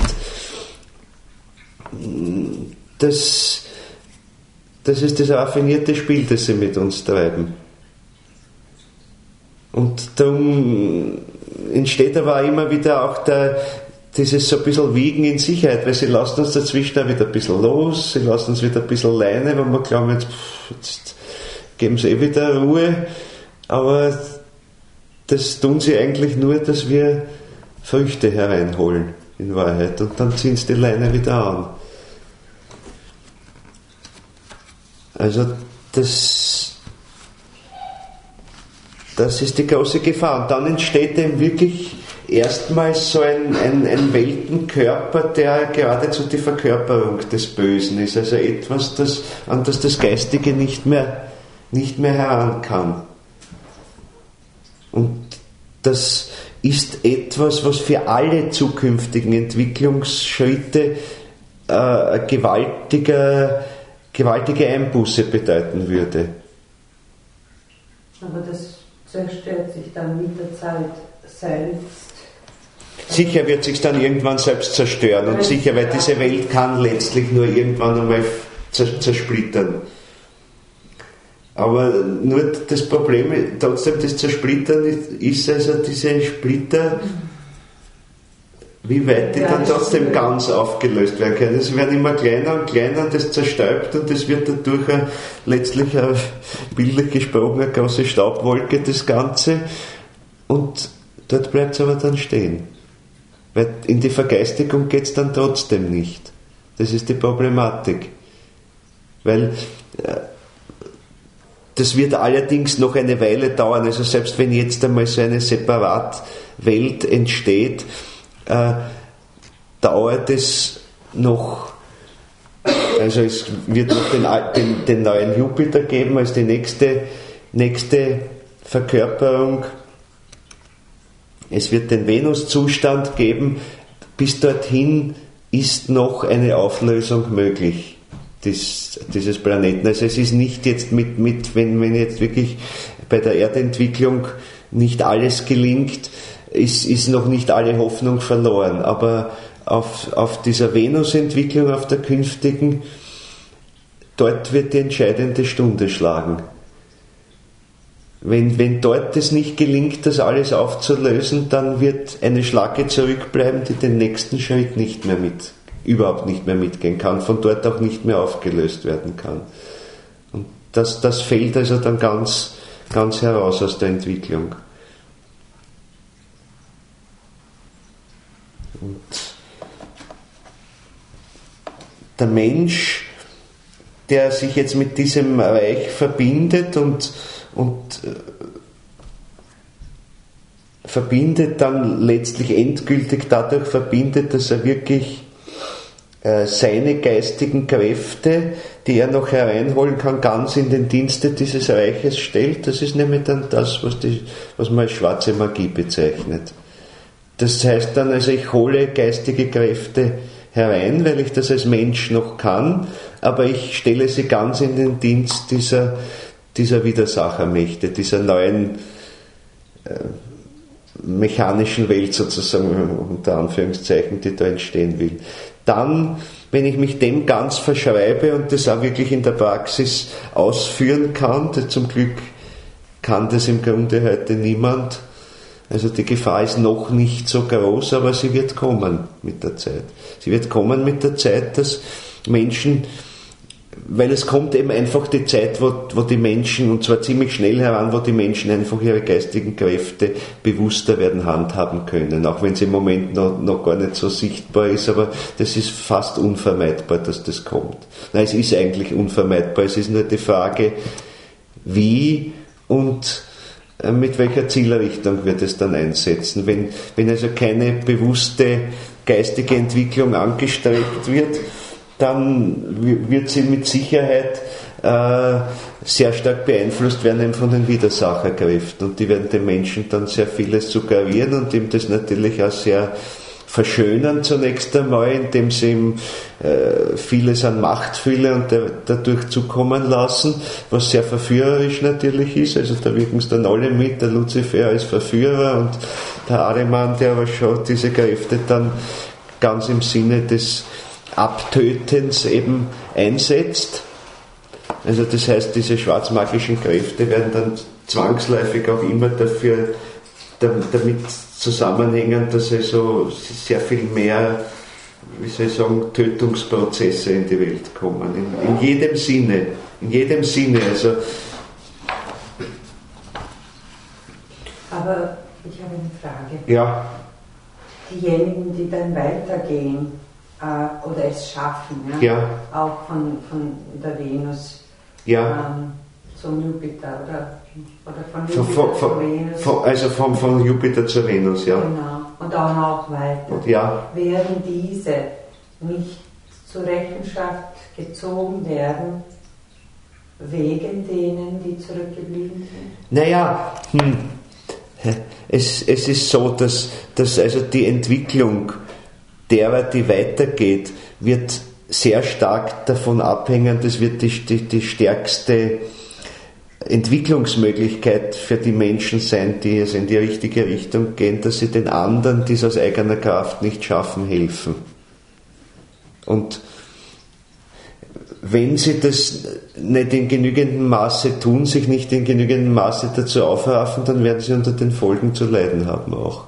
S1: Das, das ist das raffinierte Spiel, das sie mit uns treiben. Und darum entsteht aber auch immer wieder auch der dieses so ein bisschen Wiegen in Sicherheit, weil sie lassen uns dazwischen auch wieder ein bisschen los, sie lassen uns wieder ein bisschen alleine, wenn wir glauben, jetzt, pff, jetzt geben sie eh wieder Ruhe, aber das tun sie eigentlich nur, dass wir Früchte hereinholen, in Wahrheit, und dann ziehen sie die Leine wieder an. Also das, das ist die große Gefahr. Und dann entsteht eben wirklich erstmals so ein, ein, ein Weltenkörper, der geradezu die Verkörperung des Bösen ist, also etwas, das, an das das Geistige nicht mehr, nicht mehr heran kann. Und das ist etwas, was für alle zukünftigen Entwicklungsschritte äh, eine gewaltige, gewaltige Einbuße bedeuten würde.
S2: Aber das zerstört sich dann mit der Zeit selbst.
S1: Sicher wird sich dann irgendwann selbst zerstören und sicher, weil diese Welt kann letztlich nur irgendwann einmal zersplittern. Aber nur das Problem, trotzdem das Zersplittern ist also diese Splitter, wie weit die dann trotzdem ganz aufgelöst werden können. Sie werden immer kleiner und kleiner und das zerstäubt und das wird dadurch eine, letztlich eine, bildlich gesprochen, eine große Staubwolke, das Ganze, und dort bleibt es aber dann stehen. Weil in die Vergeistigung geht es dann trotzdem nicht. Das ist die Problematik. Weil äh, das wird allerdings noch eine Weile dauern. Also selbst wenn jetzt einmal so eine Separatwelt entsteht, äh, dauert es noch, also es wird noch den, den, den neuen Jupiter geben als die nächste, nächste Verkörperung. Es wird den Venuszustand geben. Bis dorthin ist noch eine Auflösung möglich, dies, dieses Planeten. Also es ist nicht jetzt mit, mit wenn, wenn jetzt wirklich bei der Erdentwicklung nicht alles gelingt, ist, ist noch nicht alle Hoffnung verloren. Aber auf, auf dieser Venusentwicklung, auf der künftigen, dort wird die entscheidende Stunde schlagen. Wenn, wenn dort es nicht gelingt, das alles aufzulösen, dann wird eine Schlacke zurückbleiben, die den nächsten Schritt nicht mehr mit, überhaupt nicht mehr mitgehen kann, von dort auch nicht mehr aufgelöst werden kann. Und das, das fällt also dann ganz, ganz heraus aus der Entwicklung. Und der Mensch der sich jetzt mit diesem Reich verbindet und, und äh, verbindet dann letztlich endgültig dadurch verbindet, dass er wirklich äh, seine geistigen Kräfte, die er noch hereinholen kann, ganz in den Dienste dieses Reiches stellt. Das ist nämlich dann das, was, die, was man als schwarze Magie bezeichnet. Das heißt dann, also ich hole geistige Kräfte herein, weil ich das als Mensch noch kann, aber ich stelle sie ganz in den Dienst dieser, dieser Widersachermächte, dieser neuen äh, mechanischen Welt sozusagen, unter Anführungszeichen, die da entstehen will. Dann, wenn ich mich dem ganz verschreibe und das auch wirklich in der Praxis ausführen kann, zum Glück kann das im Grunde heute niemand, also die Gefahr ist noch nicht so groß, aber sie wird kommen mit der Zeit. Sie wird kommen mit der Zeit, dass Menschen, weil es kommt eben einfach die Zeit, wo, wo die Menschen, und zwar ziemlich schnell heran, wo die Menschen einfach ihre geistigen Kräfte bewusster werden handhaben können, auch wenn es im Moment noch, noch gar nicht so sichtbar ist, aber das ist fast unvermeidbar, dass das kommt. Nein, es ist eigentlich unvermeidbar, es ist nur die Frage, wie und mit welcher Zielrichtung wird es dann einsetzen. Wenn, wenn also keine bewusste geistige Entwicklung angestrebt wird, dann wird sie mit Sicherheit äh, sehr stark beeinflusst werden von den Widersacherkräften und die werden den Menschen dann sehr vieles suggerieren und ihm das natürlich auch sehr verschönern zunächst einmal, indem sie ihm äh, vieles an Machtfülle und der, dadurch zukommen lassen, was sehr verführerisch natürlich ist, also da wirken es dann alle mit, der Luzifer als Verführer und der Ahriman, der aber schon diese Kräfte dann ganz im Sinne des Abtötens eben einsetzt. Also das heißt, diese schwarzmagischen Kräfte werden dann zwangsläufig auch immer dafür damit zusammenhängen, dass also sehr viel mehr, wie soll ich sagen, Tötungsprozesse in die Welt kommen. In, in jedem Sinne. In jedem Sinne. Also
S2: aber ich habe eine Frage.
S1: Ja.
S2: Diejenigen, die dann weitergehen äh, oder es schaffen, ja?
S1: Ja.
S2: Auch von, von der Venus
S1: ja.
S2: ähm, zum Jupiter oder, oder von
S1: Jupiter von, von,
S2: zu Venus.
S1: Von, also von, von Jupiter zu Venus, ja.
S2: Genau. Und dann auch weiter.
S1: Und ja.
S2: Werden diese nicht zur Rechenschaft gezogen werden, wegen denen, die zurückgeblieben sind?
S1: Naja, hm. es, es ist so, dass, dass also die Entwicklung derer, die weitergeht, wird sehr stark davon abhängen, das wird die, die, die stärkste Entwicklungsmöglichkeit für die Menschen sein, die es in die richtige Richtung gehen, dass sie den anderen, die es aus eigener Kraft nicht schaffen, helfen. Und wenn sie das nicht in genügendem Maße tun, sich nicht in genügendem Maße dazu aufraffen, dann werden sie unter den Folgen zu leiden haben auch.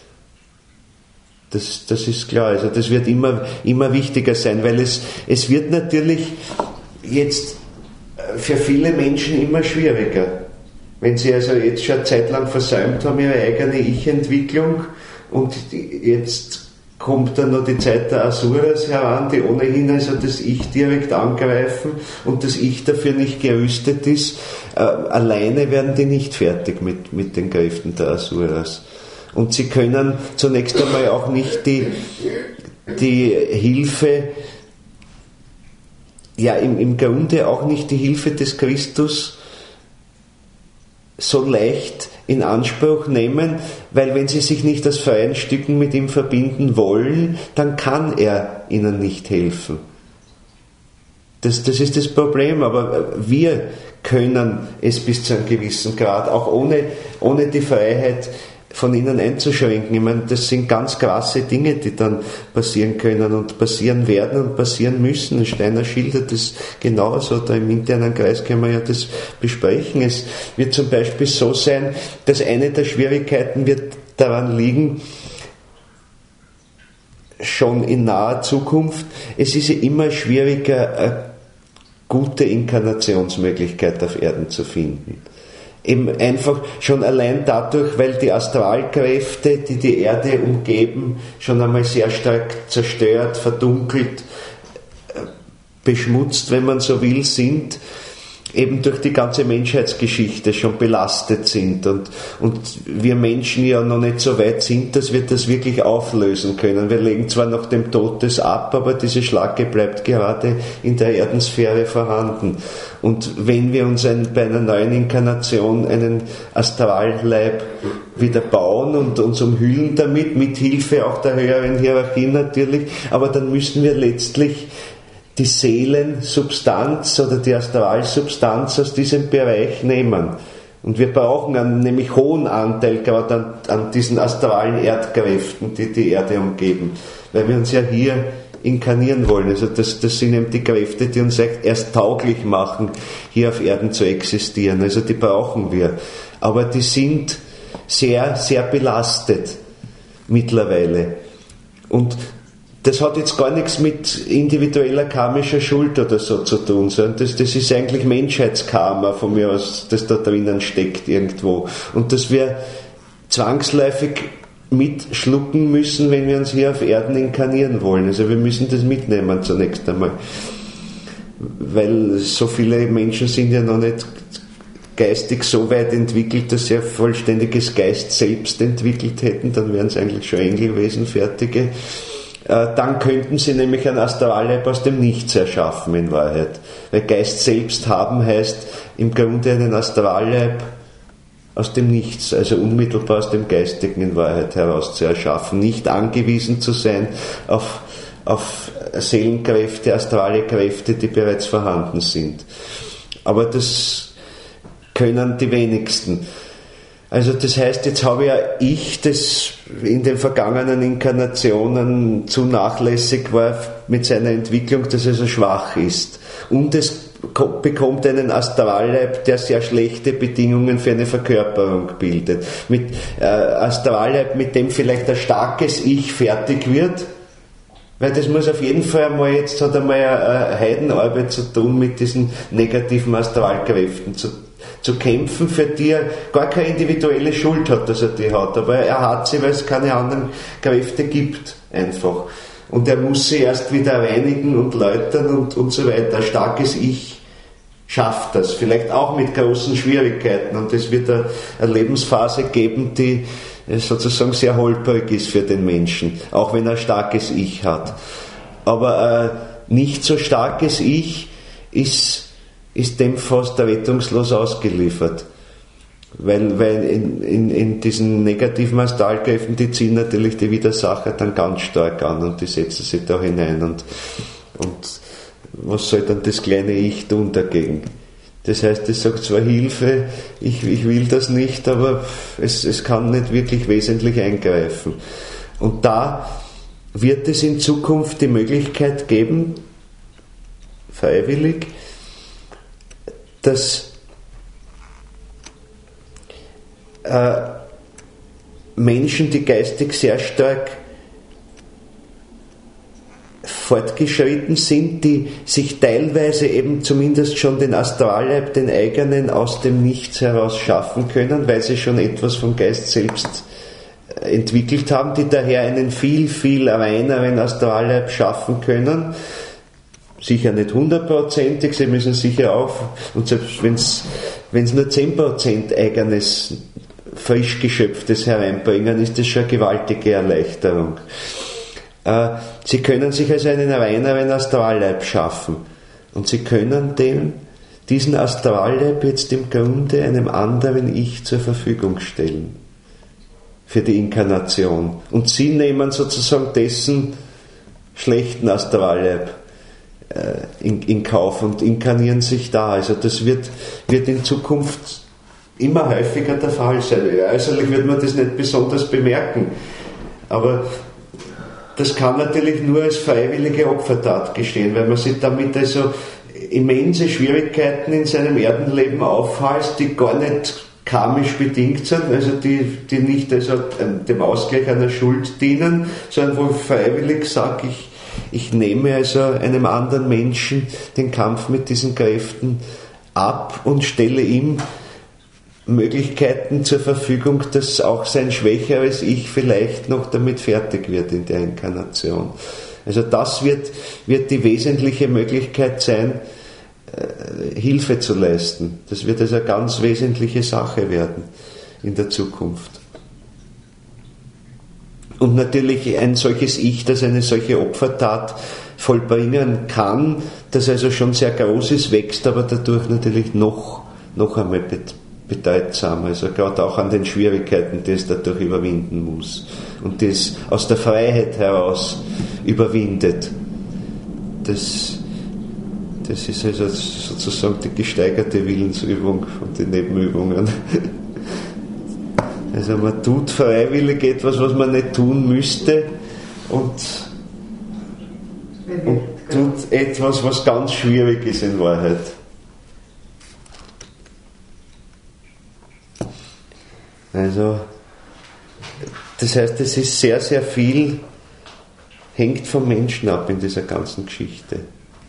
S1: Das, das ist klar, also das wird immer, immer wichtiger sein, weil es, es wird natürlich jetzt für viele Menschen immer schwieriger. Wenn sie also jetzt schon eine Zeit lang versäumt haben, ihre eigene Ich-Entwicklung und jetzt kommt dann noch die Zeit der Asuras heran, die ohnehin also das Ich direkt angreifen und das Ich dafür nicht gerüstet ist, äh, alleine werden die nicht fertig mit, mit den Kräften der Asuras. Und sie können zunächst einmal auch nicht die, die Hilfe, ja im, im Grunde auch nicht die Hilfe des Christus so leicht in Anspruch nehmen, weil wenn sie sich nicht aus freien Stücken mit ihm verbinden wollen, dann kann er ihnen nicht helfen. Das, das ist das Problem, aber wir können es bis zu einem gewissen Grad, auch ohne, ohne die Freiheit von ihnen einzuschränken. Ich meine, das sind ganz krasse Dinge, die dann passieren können und passieren werden und passieren müssen. Steiner schildert das genauso, da im internen Kreis können wir ja das besprechen. Es wird zum Beispiel so sein, dass eine der Schwierigkeiten wird daran liegen, schon in naher Zukunft, es ist ja immer schwieriger, eine gute Inkarnationsmöglichkeit auf Erden zu finden. Eben einfach schon allein dadurch, weil die Astralkräfte, die die Erde umgeben, schon einmal sehr stark zerstört, verdunkelt, beschmutzt, wenn man so will, sind, eben durch die ganze Menschheitsgeschichte schon belastet sind und, und wir Menschen ja noch nicht so weit sind, dass wir das wirklich auflösen können. Wir legen zwar nach dem Tod das ab, aber diese Schlacke bleibt gerade in der Erdensphäre vorhanden. Und wenn wir uns ein, bei einer neuen Inkarnation einen Astralleib wieder bauen und uns umhüllen damit, mit Hilfe auch der höheren Hierarchie natürlich, aber dann müssen wir letztlich die Seelensubstanz oder die Astralsubstanz aus diesem Bereich nehmen. Und wir brauchen einen nämlich hohen Anteil gerade an, an diesen astralen Erdkräften, die die Erde umgeben, weil wir uns ja hier inkarnieren wollen. Also das, das sind eben die Kräfte, die uns erst tauglich machen, hier auf Erden zu existieren. Also die brauchen wir. Aber die sind sehr, sehr belastet mittlerweile. Und das hat jetzt gar nichts mit individueller karmischer Schuld oder so zu tun, sondern das, das ist eigentlich Menschheitskarma von mir aus, das da drinnen steckt irgendwo. Und das wir zwangsläufig mitschlucken müssen, wenn wir uns hier auf Erden inkarnieren wollen. Also wir müssen das mitnehmen zunächst einmal. Weil so viele Menschen sind ja noch nicht geistig so weit entwickelt, dass sie ein vollständiges Geist selbst entwickelt hätten, dann wären es eigentlich schon Engelwesen, fertige. Dann könnten sie nämlich ein Astralleib aus dem Nichts erschaffen in Wahrheit. Weil Geist selbst haben heißt im Grunde einen Astralleib aus dem Nichts, also unmittelbar aus dem Geistigen in Wahrheit heraus zu erschaffen. Nicht angewiesen zu sein auf, auf Seelenkräfte, astrale Kräfte, die bereits vorhanden sind. Aber das können die wenigsten. Also das heißt, jetzt habe ja ich, das in den vergangenen Inkarnationen zu nachlässig war mit seiner Entwicklung, dass er so schwach ist. Und es bekommt einen Astralleib, der sehr schlechte Bedingungen für eine Verkörperung bildet. Mit äh, Astralleib, mit dem vielleicht ein starkes Ich fertig wird, weil das muss auf jeden Fall einmal, jetzt hat einmal eine Heidenarbeit zu tun mit diesen negativen Astralkräften zu tun. zu kämpfen, für die er gar keine individuelle Schuld hat, dass er die hat, aber er hat sie, weil es keine anderen Kräfte gibt, einfach. Und er muss sie erst wieder reinigen und läutern und, und so weiter. Ein starkes Ich schafft das, vielleicht auch mit großen Schwierigkeiten, und es wird eine, eine Lebensphase geben, die sozusagen sehr holprig ist für den Menschen, auch wenn er ein starkes Ich hat. Aber ein nicht so starkes Ich ist ist dem fast rettungslos ausgeliefert. Weil, weil in, in, in diesen negativen Astralkräften, die ziehen natürlich die Widersacher dann ganz stark an und die setzen sich da hinein. Und, und was soll dann das kleine Ich tun dagegen? Das heißt, es sagt zwar Hilfe, ich, ich will das nicht, aber es, es kann nicht wirklich wesentlich eingreifen. Und da wird es in Zukunft die Möglichkeit geben, freiwillig, dass äh, Menschen, die geistig sehr stark fortgeschritten sind, die sich teilweise eben zumindest schon den Astralleib, den eigenen, aus dem Nichts heraus schaffen können, weil sie schon etwas vom Geist selbst entwickelt haben, die daher einen viel, viel reineren Astralleib schaffen können. Sicher nicht hundertprozentig, sie müssen sicher auch, und selbst wenn es nur zehn Prozent eigenes, frisch geschöpftes hereinbringen, ist das schon eine gewaltige Erleichterung. Äh, sie können sich also einen reineren Astralleib schaffen, und sie können den, diesen Astralleib jetzt im Grunde einem anderen Ich zur Verfügung stellen, für die Inkarnation. Und sie nehmen sozusagen dessen schlechten Astralleib In, in Kauf und inkarnieren sich da. Also das wird, wird in Zukunft immer häufiger der Fall sein. Äußerlich wird man das nicht besonders bemerken, aber das kann natürlich nur als freiwillige Opfertat geschehen, weil man sich damit also immense Schwierigkeiten in seinem Erdenleben aufhalst, die gar nicht karmisch bedingt sind, also die, die nicht also dem Ausgleich einer Schuld dienen, sondern wo freiwillig sage ich, Ich nehme also einem anderen Menschen den Kampf mit diesen Kräften ab und stelle ihm Möglichkeiten zur Verfügung, dass auch sein schwächeres Ich vielleicht noch damit fertig wird in der Inkarnation. Also das wird, wird die wesentliche Möglichkeit sein, äh, Hilfe zu leisten. Das wird also eine ganz wesentliche Sache werden in der Zukunft. Und natürlich ein solches Ich, das eine solche Opfertat vollbringen kann, das also schon sehr groß ist, wächst aber dadurch natürlich noch, noch einmal bedeutsamer. Also gerade auch an den Schwierigkeiten, die es dadurch überwinden muss. Und das aus der Freiheit heraus überwindet. Das, das ist also sozusagen die gesteigerte Willensübung und die Nebenübungen. Also man tut freiwillig etwas, was man nicht tun müsste, und, und tut etwas, was ganz schwierig ist in Wahrheit. Also, das heißt, es ist sehr, sehr viel, hängt vom Menschen ab in dieser ganzen Geschichte.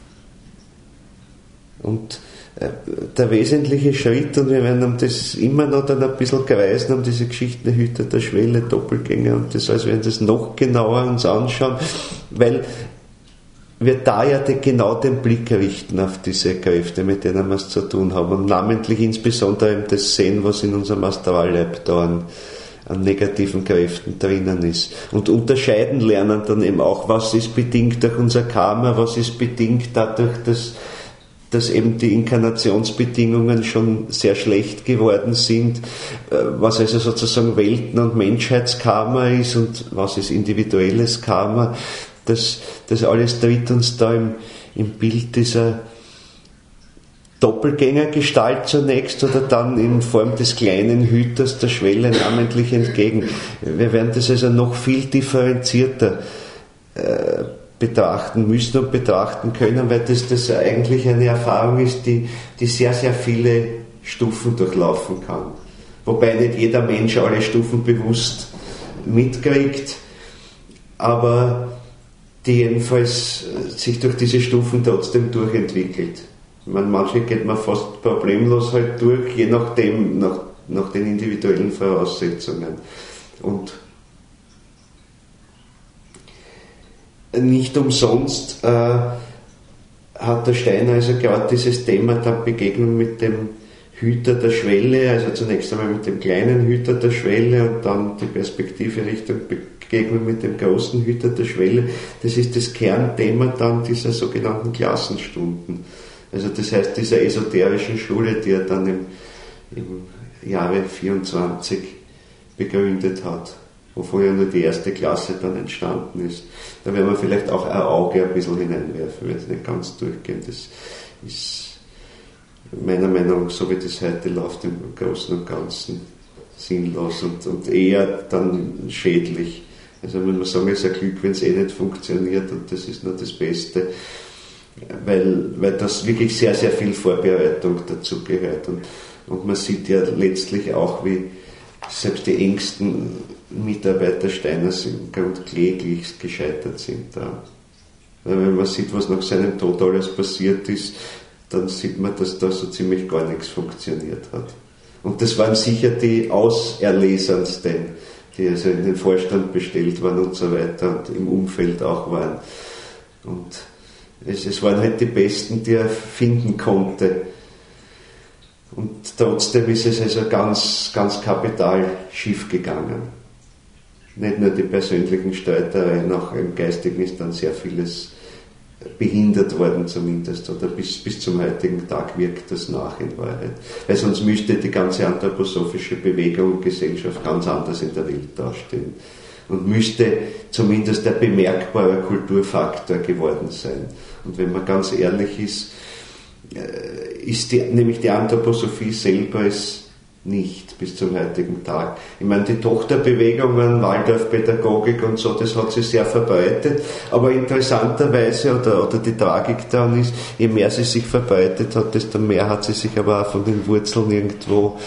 S1: Und der wesentliche Schritt, und wir werden um das immer noch dann ein bisschen kreisen, um diese Geschichten Hüter der Schwelle, Doppelgänger und das, also wir werden das noch genauer uns anschauen, weil wir da ja die, genau den Blick richten auf diese Kräfte, mit denen wir es zu tun haben, und namentlich insbesondere eben das sehen, was in unserem Astralleib da an, an negativen Kräften drinnen ist, und unterscheiden lernen dann eben auch, was ist bedingt durch unser Karma, was ist bedingt dadurch, dass dass eben die Inkarnationsbedingungen schon sehr schlecht geworden sind, was also sozusagen Welten- und Menschheitskarma ist und was ist individuelles Karma. Das, das alles tritt uns da im, im Bild dieser Doppelgängergestalt zunächst oder dann in Form des kleinen Hüters der Schwelle namentlich entgegen. Wir werden das also noch viel differenzierter äh, betrachten müssen und betrachten können, weil das, das eigentlich eine Erfahrung ist, die, die sehr, sehr viele Stufen durchlaufen kann. Wobei nicht jeder Mensch alle Stufen bewusst mitkriegt, aber die jedenfalls sich durch diese Stufen trotzdem durchentwickelt. Ich meine, manche geht man fast problemlos halt durch, je nachdem, nach, nach den individuellen Voraussetzungen. Und nicht umsonst äh, hat der Steiner also gerade dieses Thema der Begegnung mit dem Hüter der Schwelle, also zunächst einmal mit dem kleinen Hüter der Schwelle und dann die Perspektive Richtung Begegnung mit dem großen Hüter der Schwelle, das ist das Kernthema dann dieser sogenannten Klassenstunden. Also das heißt dieser esoterischen Schule, die er dann im, im Jahre vierundzwanzig begründet hat, wovon ja nur die erste Klasse dann entstanden ist. Da werden wir vielleicht auch ein Auge ein bisschen hineinwerfen, wenn es nicht ganz durchgehen. Das ist meiner Meinung nach, so wie das heute läuft, im Großen und Ganzen sinnlos und, und eher dann schädlich. Also wenn man sagen, es ist ein Glück, wenn es eh nicht funktioniert, und das ist nur das Beste, weil, weil das wirklich sehr, sehr viel Vorbereitung dazu gehört. Und, und man sieht ja letztlich auch, wie selbst die engsten Mitarbeiter Steiners grundkläglichst gescheitert sind da. Wenn man sieht, was nach seinem Tod alles passiert ist, dann sieht man, dass da so ziemlich gar nichts funktioniert hat. Und das waren sicher die Auserlesensten, die also in den Vorstand bestellt waren und so weiter und im Umfeld auch waren. Und es, es waren halt die Besten, die er finden konnte. Und trotzdem ist es also ganz, ganz kapital schief gegangen. Nicht nur die persönlichen Streitereien, auch im Geistigen ist dann sehr vieles behindert worden zumindest, oder bis, bis zum heutigen Tag wirkt das nach in Wahrheit. Weil sonst müsste die ganze anthroposophische Bewegung und Gesellschaft ganz anders in der Welt dastehen. Und müsste zumindest der bemerkbare Kulturfaktor geworden sein. Und wenn man ganz ehrlich ist, ist die, nämlich die Anthroposophie selber es nicht bis zum heutigen Tag. Ich meine, die Tochterbewegungen, Waldorfpädagogik und so, das hat sich sehr verbreitet, aber interessanterweise, oder, oder die Tragik daran ist, je mehr sie sich verbreitet hat, desto mehr hat sie sich aber auch von den Wurzeln irgendwo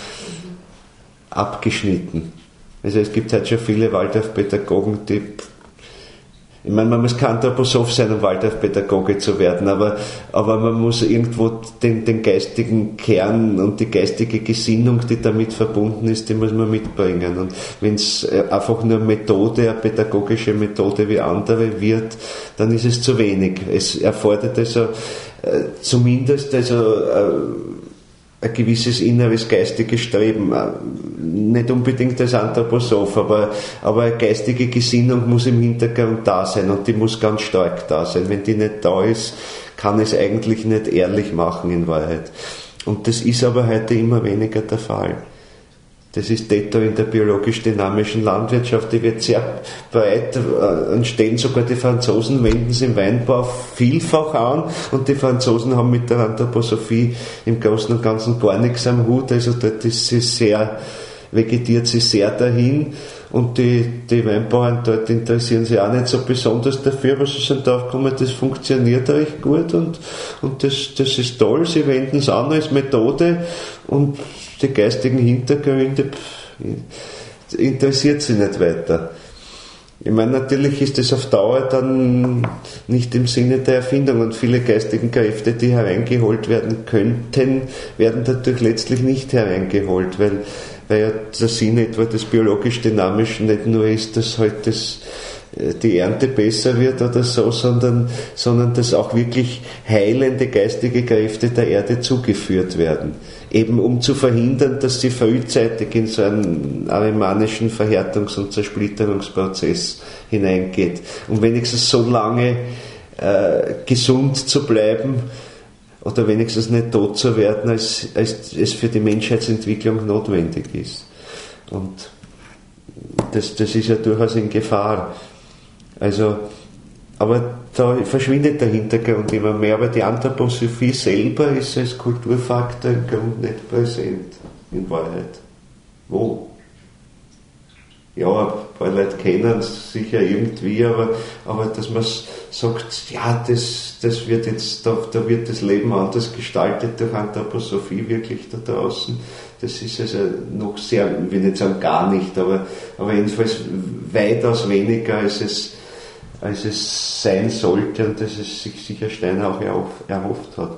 S1: abgeschnitten. Also es gibt halt schon viele Waldorfpädagogen, die Ich meine, man muss kein Anthroposoph sein, um Waldorfpädagoge zu werden, aber, aber man muss irgendwo den, den geistigen Kern und die geistige Gesinnung, die damit verbunden ist, die muss man mitbringen. Und wenn es einfach nur Methode, eine pädagogische Methode wie andere wird, dann ist es zu wenig. Es erfordert also äh, zumindest also äh, ein gewisses inneres geistiges Streben, nicht unbedingt als Anthroposoph, aber, aber eine geistige Gesinnung muss im Hintergrund da sein und die muss ganz stark da sein. Wenn die nicht da ist, kann es eigentlich nicht ehrlich machen in Wahrheit. Und das ist aber heute immer weniger der Fall. Das ist detto in der biologisch-dynamischen Landwirtschaft, die wird sehr breit entstehen, sogar die Franzosen wenden es im Weinbau vielfach an und die Franzosen haben mit der Anthroposophie im Großen und Ganzen gar nichts am Hut, also dort ist sie sehr, vegetiert sie sehr dahin und die, die Weinbauern dort interessieren sich auch nicht so besonders dafür, aber sie sind drauf gekommen, das funktioniert recht gut und, und das, das ist toll, sie wenden es an als Methode und die geistigen Hintergründe pff, interessiert sie nicht weiter. Ich meine, natürlich ist das auf Dauer dann nicht im Sinne der Erfindung und viele geistigen Kräfte, die hereingeholt werden könnten, werden dadurch letztlich nicht hereingeholt, weil, weil ja der Sinn etwa des biologisch-dynamischen nicht nur ist, dass halt das die Ernte besser wird oder so, sondern, sondern dass auch wirklich heilende geistige Kräfte der Erde zugeführt werden. Eben um zu verhindern, dass sie frühzeitig in so einen arimanischen Verhärtungs- und Zersplitterungsprozess hineingeht. Um wenigstens so lange äh, gesund zu bleiben oder wenigstens nicht tot zu werden, als, als es für die Menschheitsentwicklung notwendig ist. Und das, das ist ja durchaus in Gefahr. Also, aber da verschwindet der Hintergrund immer mehr, aber die Anthroposophie selber ist als Kulturfaktor im Grunde nicht präsent, in Wahrheit. Wo? Ja, ein paar Leute kennen es sicher irgendwie, aber, aber dass man sagt, ja, das, das wird jetzt, da, da wird das Leben anders gestaltet durch Anthroposophie wirklich da draußen. Das ist also noch sehr, ich will nicht sagen gar nicht, aber, aber jedenfalls weitaus weniger als es als es sein sollte und dass es sich sicher Steiner auch erhofft hat.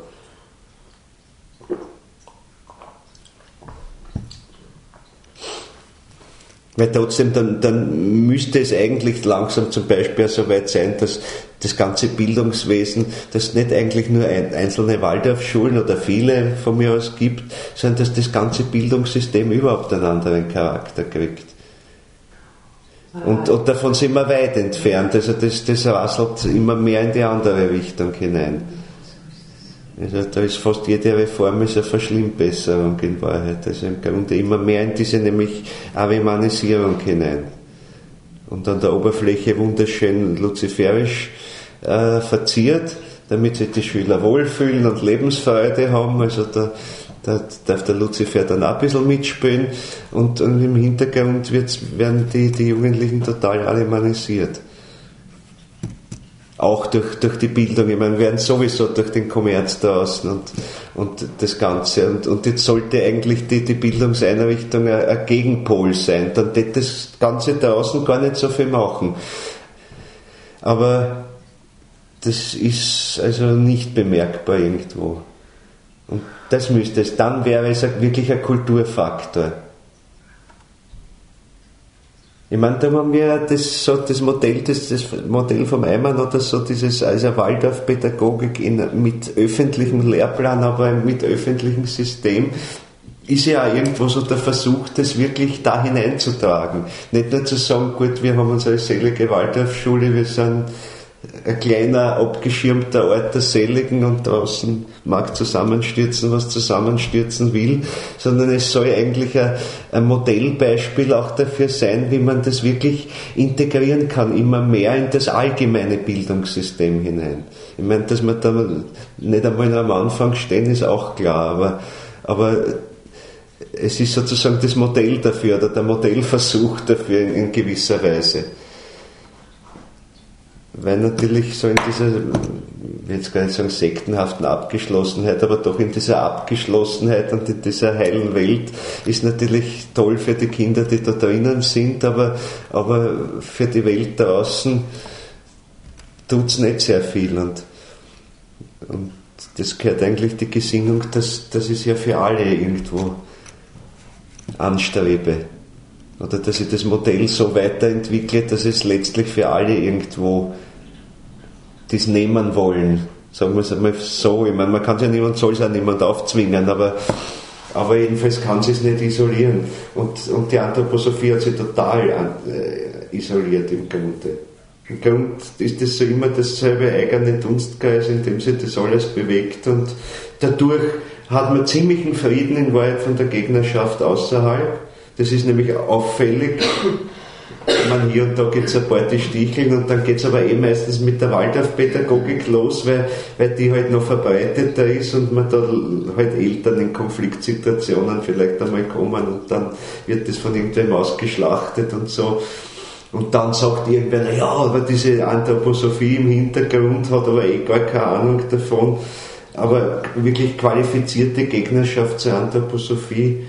S1: Weil trotzdem, dann, dann müsste es eigentlich langsam zum Beispiel so weit sein, dass das ganze Bildungswesen, das nicht eigentlich nur ein, einzelne Waldorfschulen oder viele von mir aus gibt, sondern dass das ganze Bildungssystem überhaupt einen anderen Charakter kriegt. Und, und davon sind wir weit entfernt, also das, das rasselt immer mehr in die andere Richtung hinein. Also da ist fast jede Reform ist eine Verschlimmbesserung in Wahrheit, also im Grunde immer mehr in diese nämlich Arimanisierung hinein. Und an der Oberfläche wunderschön luziferisch äh, verziert, damit sich die Schüler wohlfühlen und Lebensfreude haben, also da Da darf der Luzifer dann auch ein bisschen mitspielen und, und im Hintergrund wird's, werden die, die Jugendlichen total arimanisiert. Auch durch, durch die Bildung, ich meine, werden sowieso durch den Kommerz draußen und, und das Ganze. Und, und jetzt sollte eigentlich die, die Bildungseinrichtung ein, ein Gegenpol sein, dann wird das Ganze draußen gar nicht so viel machen. Aber das ist also nicht bemerkbar irgendwo. Und das müsste es, dann wäre es wirklich ein Kulturfaktor. Ich meine, da haben wir das, so das Modell, das, das Modell vom Eimann oder so, dieses, also Waldorfpädagogik in, mit öffentlichem Lehrplan, aber mit öffentlichem System, ist ja auch irgendwo so der Versuch, das wirklich da hineinzutragen. Nicht nur zu sagen, gut, wir haben unsere selige Waldorfschule, wir sind ein kleiner, abgeschirmter Ort der Seligen und draußen mag zusammenstürzen, was zusammenstürzen will, sondern es soll eigentlich ein, ein Modellbeispiel auch dafür sein, wie man das wirklich integrieren kann, immer mehr in das allgemeine Bildungssystem hinein. Ich meine, dass wir da nicht einmal am Anfang stehen, ist auch klar, aber, aber es ist sozusagen das Modell dafür oder der Modellversuch dafür in, in gewisser Weise. Weil natürlich so in dieser, ich will jetzt gar nicht sagen sektenhaften Abgeschlossenheit, aber doch in dieser Abgeschlossenheit und in dieser heilen Welt ist natürlich toll für die Kinder, die da drinnen sind, aber, aber für die Welt draußen tut es nicht sehr viel. Und, und das gehört eigentlich die Gesinnung, dass, dass ich es ja für alle irgendwo anstrebe. Oder dass ich das Modell so weiterentwickle, dass es letztlich für alle irgendwo das nehmen wollen. Sagen wir es einmal so. Ich meine, man kann es ja niemand, soll es auch niemand aufzwingen, aber, aber jedenfalls kann sie es nicht isolieren. Und, und die Anthroposophie hat sich total äh, isoliert im Grunde. Im Grunde ist das so immer dasselbe eigene Dunstkreis, in dem sich das alles bewegt, und dadurch hat man ziemlichen Frieden in Wahrheit von der Gegnerschaft außerhalb. Das ist nämlich auffällig. Man, hier und da gibt es ein paar, die sticheln, und dann geht es aber eh meistens mit der Waldorfpädagogik los, weil, weil die halt noch verbreiteter ist und man da halt Eltern in Konfliktsituationen vielleicht einmal kommen, und dann wird das von irgendwem ausgeschlachtet und so. Und dann sagt irgendwer, ja, aber diese Anthroposophie im Hintergrund hat aber eh gar keine Ahnung davon. Aber wirklich qualifizierte Gegnerschaft zur Anthroposophie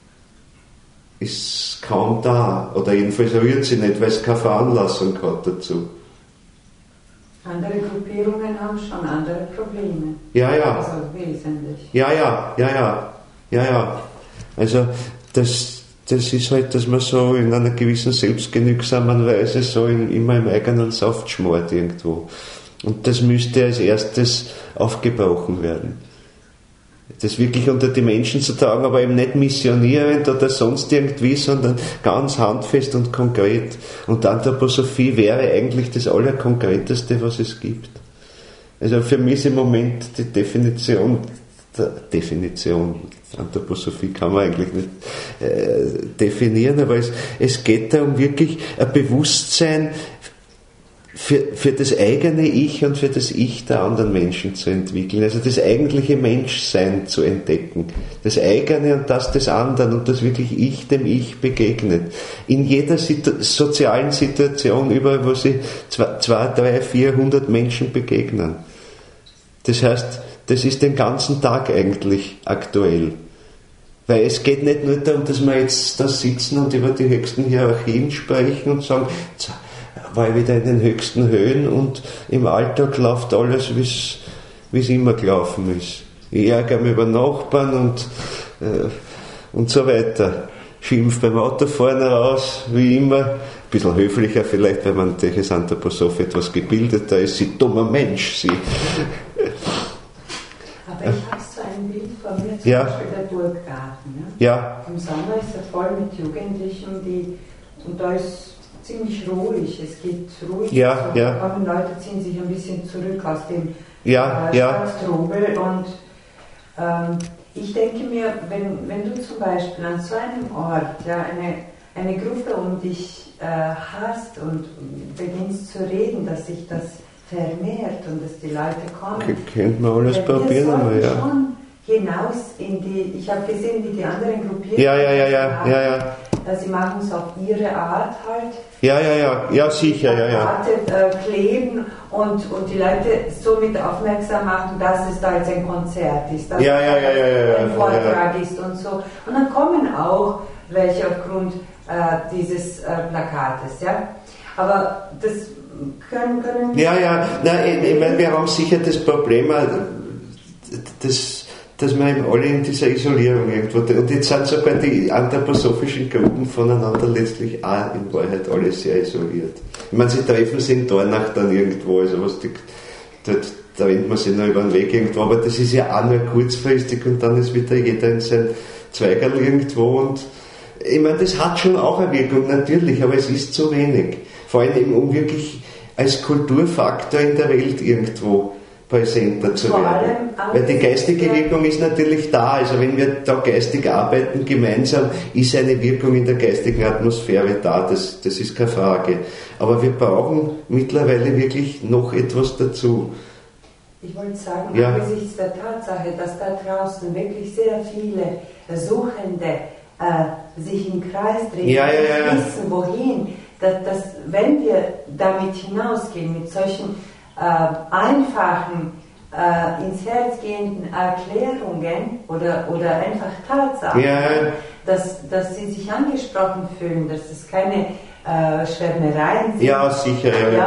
S1: ist kaum da. Oder jedenfalls rührt sie nicht, weil es keine Veranlassung hat dazu.
S2: Andere Gruppierungen haben schon andere Probleme.
S1: Ja, ja.
S2: Also wesentlich.
S1: Ja, ja, ja, ja. Ja, ja. Also das... Das ist halt, dass man so in einer gewissen selbstgenügsamen Weise so in, immer im eigenen Saft schmort irgendwo. Und das müsste als erstes aufgebrochen werden. Das wirklich unter die Menschen zu tragen, aber eben nicht missionierend oder sonst irgendwie, sondern ganz handfest und konkret. Und Anthroposophie wäre eigentlich das Allerkonkreteste, was es gibt. Also für mich ist im Moment die Definition, der Definition, Anthroposophie kann man eigentlich nicht äh, definieren, aber es, es geht darum, wirklich ein Bewusstsein für, für das eigene Ich und für das Ich der anderen Menschen zu entwickeln, also das eigentliche Menschsein zu entdecken, das eigene und das des anderen, und das wirklich Ich dem Ich begegnet. In jeder Situ- sozialen Situation, überall, wo sie zwei, zwei drei, vierhundert Menschen begegnen. Das heißt, das ist den ganzen Tag eigentlich aktuell. Weil es geht nicht nur darum, dass wir jetzt da sitzen und über die höchsten Hierarchien sprechen und sagen, jetzt war ich wieder in den höchsten Höhen und im Alltag läuft alles, wie es immer gelaufen ist. Ich ärgere mich über Nachbarn und, äh, und so weiter. Schimpf beim Autofahren raus, wie immer. Ein bisschen höflicher vielleicht, weil man natürlich als Anthroposoph etwas gebildeter ist. Sie dummer Mensch, sie.
S2: Aber ich habe so ein Bild von mir, zum
S1: Ja.
S2: Beispiel der Burggarten. Ne?
S1: Ja.
S2: Im Sommer ist er voll mit Jugendlichen, die, und da ist ziemlich ruhig, es geht ruhig.
S1: Ja,
S2: so,
S1: ja.
S2: Kommen Leute, ziehen sich ein bisschen zurück aus dem
S1: Ja,
S2: äh,
S1: ja.
S2: Stadttrubel, und ähm, ich denke mir, wenn, wenn du zum Beispiel an so einem Ort ja, eine, eine Gruppe um dich äh, hast und beginnst zu reden, dass sich das vermehrt und dass die Leute kommen.
S1: Könnte man alles
S2: Wir
S1: probieren, aber
S2: sollten
S1: ja.
S2: schon hinaus in die, ich habe gesehen, wie die anderen Gruppierungen
S1: Ja, ja, ja, ja,
S2: machen.
S1: ja, ja.
S2: Sie machen es auf ihre Art halt.
S1: Ja, ja, ja, ja, sicher, ja, ja.
S2: Plakate, äh, kleben und, und die Leute somit aufmerksam machen, dass es da jetzt ein Konzert ist, dass
S1: Ja, ja, ja, ja, ja,
S2: ein
S1: ja,
S2: Vortrag ist und so. Und dann kommen auch welche aufgrund äh, dieses äh, Plakates, ja. Aber das können, können
S1: Ja, ja, nein, ich, ich meine, wir haben sicher das Problem, äh, das, dass wir eben alle in dieser Isolierung irgendwo, und jetzt sind sogar die anthroposophischen Gruppen voneinander letztlich auch in Wahrheit alle sehr isoliert. Ich meine, sie treffen sich in Dornach dann irgendwo, also was die, dort trennt man sich noch über den Weg irgendwo, aber das ist ja auch nur kurzfristig und dann ist wieder jeder in sein Zweigerl irgendwo, und ich meine, das hat schon auch eine Wirkung, natürlich, aber es ist zu wenig. Vor allem eben, um wirklich als Kulturfaktor in der Welt irgendwo präsenter zu werden. Weil die geistige Wirkung ist natürlich da, also wenn wir da geistig arbeiten gemeinsam, ist eine Wirkung in der geistigen Atmosphäre da, das, das ist keine Frage. Aber wir brauchen mittlerweile wirklich noch etwas dazu.
S2: Ich wollte sagen,
S1: Ja.
S2: angesichts der Tatsache, dass da draußen wirklich sehr viele Suchende äh, sich im Kreis drehen,
S1: Ja, ja, ja, ja.
S2: wissen, wohin, dass, dass wenn wir damit hinausgehen, mit solchen äh, einfachen, äh, ins Herz gehenden Erklärungen oder, oder einfach Tatsachen,
S1: Ja.
S2: dass, dass sie sich angesprochen fühlen, dass es keine äh, Schwärmereien sind,
S1: Ja, sicher, ja, ja.
S2: ja,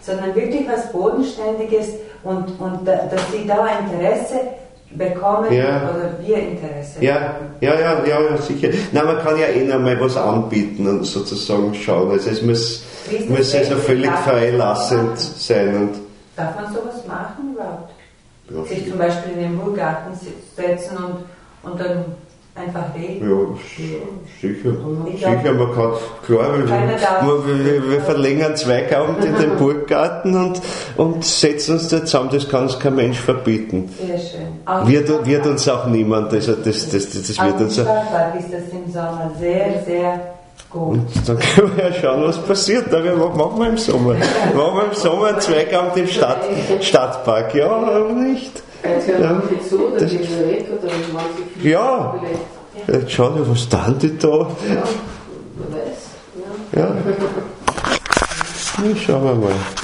S2: sondern wirklich was Bodenständiges und, und da, dass sie da Interesse bekommen
S1: ja.
S2: oder wir Interesse
S1: ja.
S2: haben.
S1: Ja, ja, ja, ja, sicher. Nein, man kann ja eh noch mal was anbieten und sozusagen schauen. Also es muss, muss also völlig freilassend sein. Und
S2: darf man sowas machen überhaupt?
S1: ja,
S2: Sich zum Beispiel in den Burgarten setzen und, und dann einfach reden?
S1: Ja, sicher.
S2: Ich
S1: Sicher,
S2: glaub,
S1: man kann, klar, wir, wir, wir, wir verlängern Zweigabend in den Burggarten und, und setzen uns da zusammen, das kann uns kein Mensch verbieten.
S2: Sehr schön. Auch
S1: Wird, wird uns auch niemand, also das, das, das, das wird uns auch.
S2: Stadtpark ist das im Sommer sehr, sehr gut.
S1: Und dann können wir ja schauen, was passiert. Na, wir machen wir im Sommer. Machen wir im Sommer einen Zweigabend im Stadt, Stadtpark, ja, warum nicht?
S3: Jetzt hören wir viel zu, oder gehen wir weg, oder manche viel
S1: Ja, jetzt schauen wir, was tun die da?
S3: Ja, wer weiß. Ja.
S1: Ja. Ja, schauen wir mal.